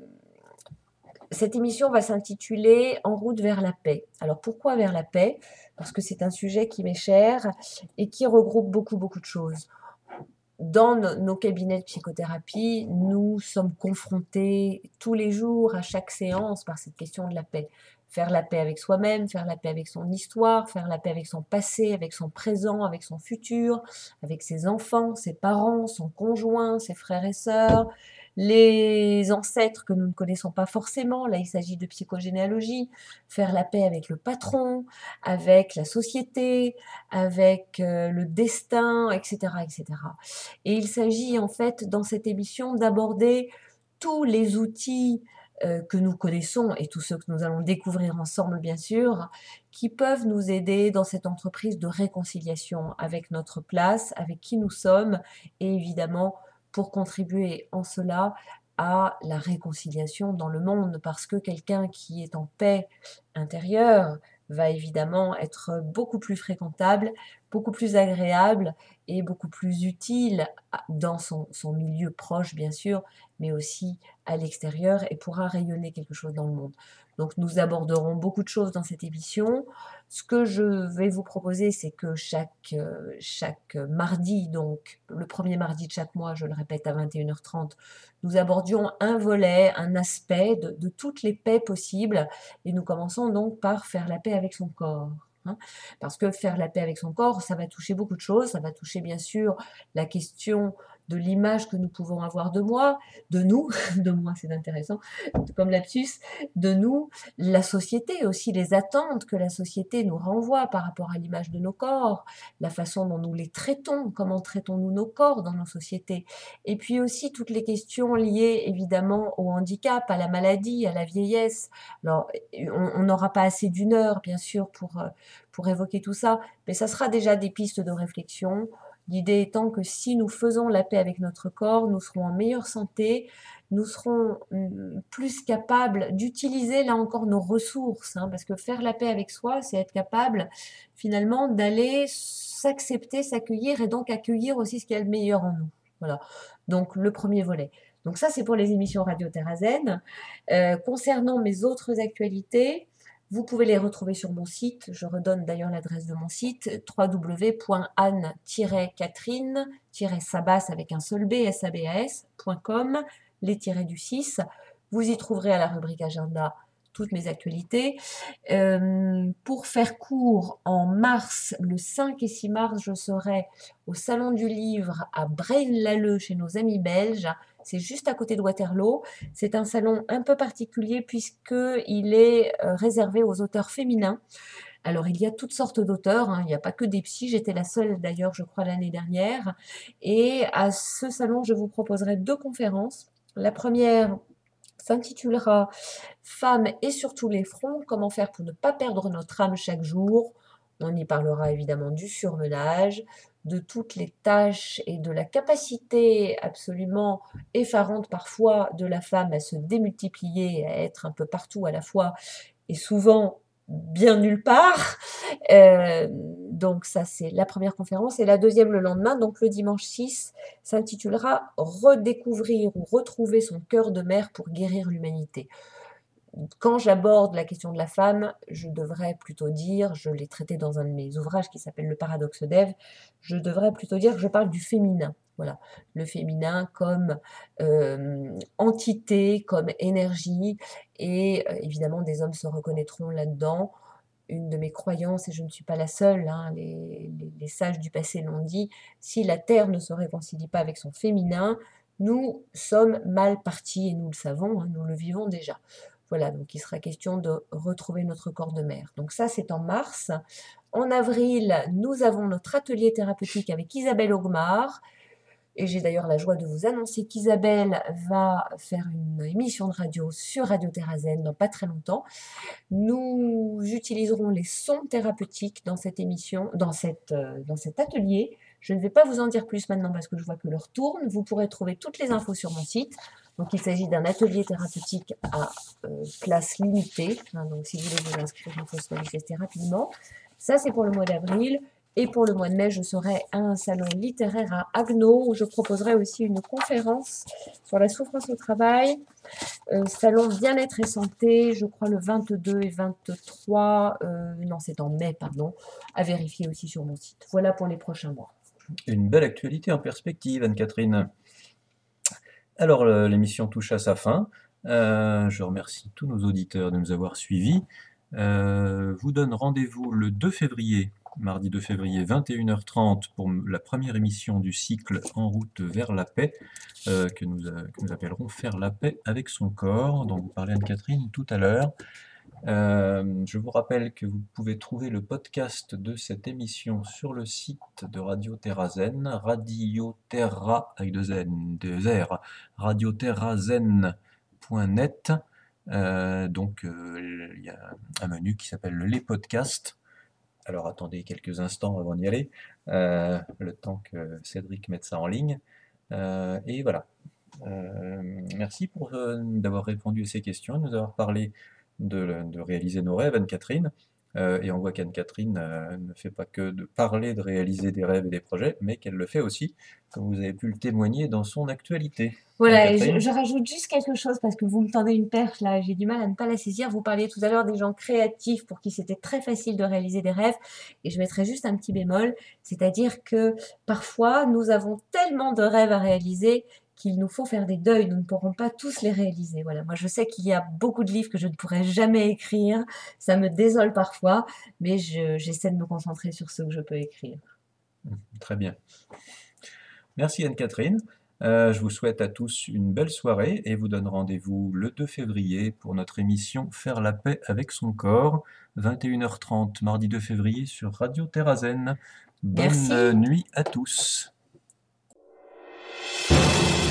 Cette émission va s'intituler En route vers la paix. Alors pourquoi vers la paix? Parce que c'est un sujet qui m'est cher et qui regroupe beaucoup, beaucoup de choses. Dans no- nos cabinets de psychothérapie, nous sommes confrontés tous les jours, à chaque séance, par cette question de la paix. Faire la paix avec soi-même, faire la paix avec son histoire, faire la paix avec son passé, avec son présent, avec son futur, avec ses enfants, ses parents, son conjoint, ses frères et sœurs, les ancêtres que nous ne connaissons pas forcément. Là, il s'agit de psychogénéalogie. Faire la paix avec le patron, avec la société, avec euh, le destin, et cetera, et cetera. Et il s'agit en fait dans cette émission d'aborder tous les outils euh, que nous connaissons et tous ceux que nous allons découvrir ensemble bien sûr, qui peuvent nous aider dans cette entreprise de réconciliation avec notre place, avec qui nous sommes et évidemment pour contribuer en cela à la réconciliation dans le monde parce que quelqu'un qui est en paix intérieure va évidemment être beaucoup plus fréquentable, beaucoup plus agréable et beaucoup plus utile dans son, son milieu proche, bien sûr, mais aussi à l'extérieur et pourra rayonner quelque chose dans le monde. Donc nous aborderons beaucoup de choses dans cette émission. Ce que je vais vous proposer, c'est que chaque, euh, chaque mardi, donc le premier mardi de chaque mois, je le répète à vingt et une heures trente, nous abordions un volet, un aspect de, de toutes les paix possibles. Et nous commençons donc par faire la paix avec son corps. Hein, parce que faire la paix avec son corps, ça va toucher beaucoup de choses. Ça va toucher bien sûr la question de l'image que nous pouvons avoir de moi, de nous, de moi c'est intéressant, comme lapsus, de nous, la société aussi, les attentes que la société nous renvoie par rapport à l'image de nos corps, la façon dont nous les traitons, comment traitons-nous nos corps dans nos sociétés, et puis aussi toutes les questions liées évidemment au handicap, à la maladie, à la vieillesse. Alors, on n'aura pas assez d'une heure, bien sûr, pour, pour évoquer tout ça, mais ça sera déjà des pistes de réflexion. L'idée étant que si nous faisons la paix avec notre corps, nous serons en meilleure santé, nous serons plus capables d'utiliser là encore nos ressources, hein, parce que faire la paix avec soi, c'est être capable finalement d'aller s'accepter, s'accueillir et donc accueillir aussi ce qu'il y a de meilleur en nous. Voilà. Donc le premier volet. Donc ça, c'est pour les émissions Radio Terrazen. Euh, concernant mes autres actualités, vous pouvez les retrouver sur mon site. Je redonne d'ailleurs l'adresse de mon site, w w w point anne tiret catherine tiret sabas avec un seul B, S A B A S, point com, les tirets du six. Vous y trouverez à la rubrique agenda toutes mes actualités. Euh, pour faire court, en mars, le cinq et six mars, je serai au Salon du Livre à Braine-l'Alleud chez nos amis belges. C'est juste à côté de Waterloo. C'est un salon un peu particulier puisqu'il est euh, réservé aux auteurs féminins. Alors, il y a toutes sortes d'auteurs, hein, il n'y a pas que des psys, j'étais la seule d'ailleurs, je crois, l'année dernière. Et à ce salon, je vous proposerai deux conférences. La première s'intitulera Femmes et sur tous les fronts, comment faire pour ne pas perdre notre âme chaque jour. On y parlera évidemment du surmenage, de toutes les tâches et de la capacité absolument effarante parfois de la femme à se démultiplier, à être un peu partout à la fois et souvent bien nulle part. Euh, donc ça, c'est la première conférence. Et la deuxième le lendemain, donc le dimanche six, s'intitulera « Redécouvrir ou retrouver son cœur de mère pour guérir l'humanité ». Quand j'aborde la question de la femme, je devrais plutôt dire, je l'ai traité dans un de mes ouvrages qui s'appelle Le paradoxe d'Ève, je devrais plutôt dire que je parle du féminin. Voilà, le féminin comme euh, entité, comme énergie, et euh, évidemment des hommes se reconnaîtront là-dedans. Une de mes croyances, et je ne suis pas la seule, hein, les, les, les sages du passé l'ont dit, si la Terre ne se réconcilie pas avec son féminin, nous sommes mal partis, et nous le savons, hein, nous le vivons déjà. Voilà, donc il sera question de retrouver notre corps de mère. Donc ça, c'est en mars. En avril, nous avons notre atelier thérapeutique avec Isabelle Augmar. Et j'ai d'ailleurs la joie de vous annoncer qu'Isabelle va faire une émission de radio sur Radio Terrazen dans pas très longtemps. Nous utiliserons les sons thérapeutiques dans cette émission, dans, cette, euh, dans cet atelier. Je ne vais pas vous en dire plus maintenant parce que je vois que l'heure tourne. Vous pourrez trouver toutes les infos sur mon site. Donc, il s'agit d'un atelier thérapeutique à euh, place limitée. Hein, donc, si vous voulez vous inscrire, il faut se manifester rapidement. Ça, c'est pour le mois d'avril. Et pour le mois de mai, je serai à un salon littéraire à Haguenau où je proposerai aussi une conférence sur la souffrance au travail. Euh, salon bien-être et santé, je crois le vingt-deux et vingt-trois, euh, non c'est en mai, pardon, à vérifier aussi sur mon site. Voilà pour les prochains mois. Une belle actualité en perspective, Anne-Catherine. Alors, l'émission touche à sa fin. Euh, je remercie tous nos auditeurs de nous avoir suivis. Euh, vous donne rendez-vous le deux février, mardi deux février, vingt et une heures trente, pour la première émission du cycle En route vers la paix, euh, que, nous, euh, que nous appellerons Faire la paix avec son corps, dont vous parlez Anne-Catherine tout à l'heure. Euh, je vous rappelle que vous pouvez trouver le podcast de cette émission sur le site de Radio Terrazen, Radio Terra avec deux N, deux R, radio terrazen point net. Euh, donc euh, il y a un menu qui s'appelle les podcasts. Alors attendez quelques instants avant d'y aller, euh, le temps que Cédric mette ça en ligne. Euh, et voilà. Euh, merci pour euh, d'avoir répondu à ces questions, de nous avoir parlé de, de réaliser nos rêves, Anne-Catherine. Euh, et on voit qu'Anne-Catherine euh, ne fait pas que de parler de réaliser des rêves et des projets, mais qu'elle le fait aussi, comme vous avez pu le témoigner dans son actualité. Voilà, et je, je rajoute juste quelque chose parce que vous me tendez une perche là, j'ai du mal à ne pas la saisir. Vous parliez tout à l'heure des gens créatifs pour qui c'était très facile de réaliser des rêves, et je mettrai juste un petit bémol, c'est-à-dire que parfois nous avons tellement de rêves à réaliser qu'il nous faut faire des deuils, nous ne pourrons pas tous les réaliser. Voilà, moi je sais qu'il y a beaucoup de livres que je ne pourrai jamais écrire, ça me désole parfois, mais je, j'essaie de me concentrer sur ceux que je peux écrire. Très bien. Merci Anne-Catherine. Euh, je vous souhaite à tous une belle soirée et vous donne rendez-vous le deux février pour notre émission Faire la paix avec son corps, vingt et une heures trente, mardi deux février sur Radio Terrazen. Bonne Merci. nuit à tous.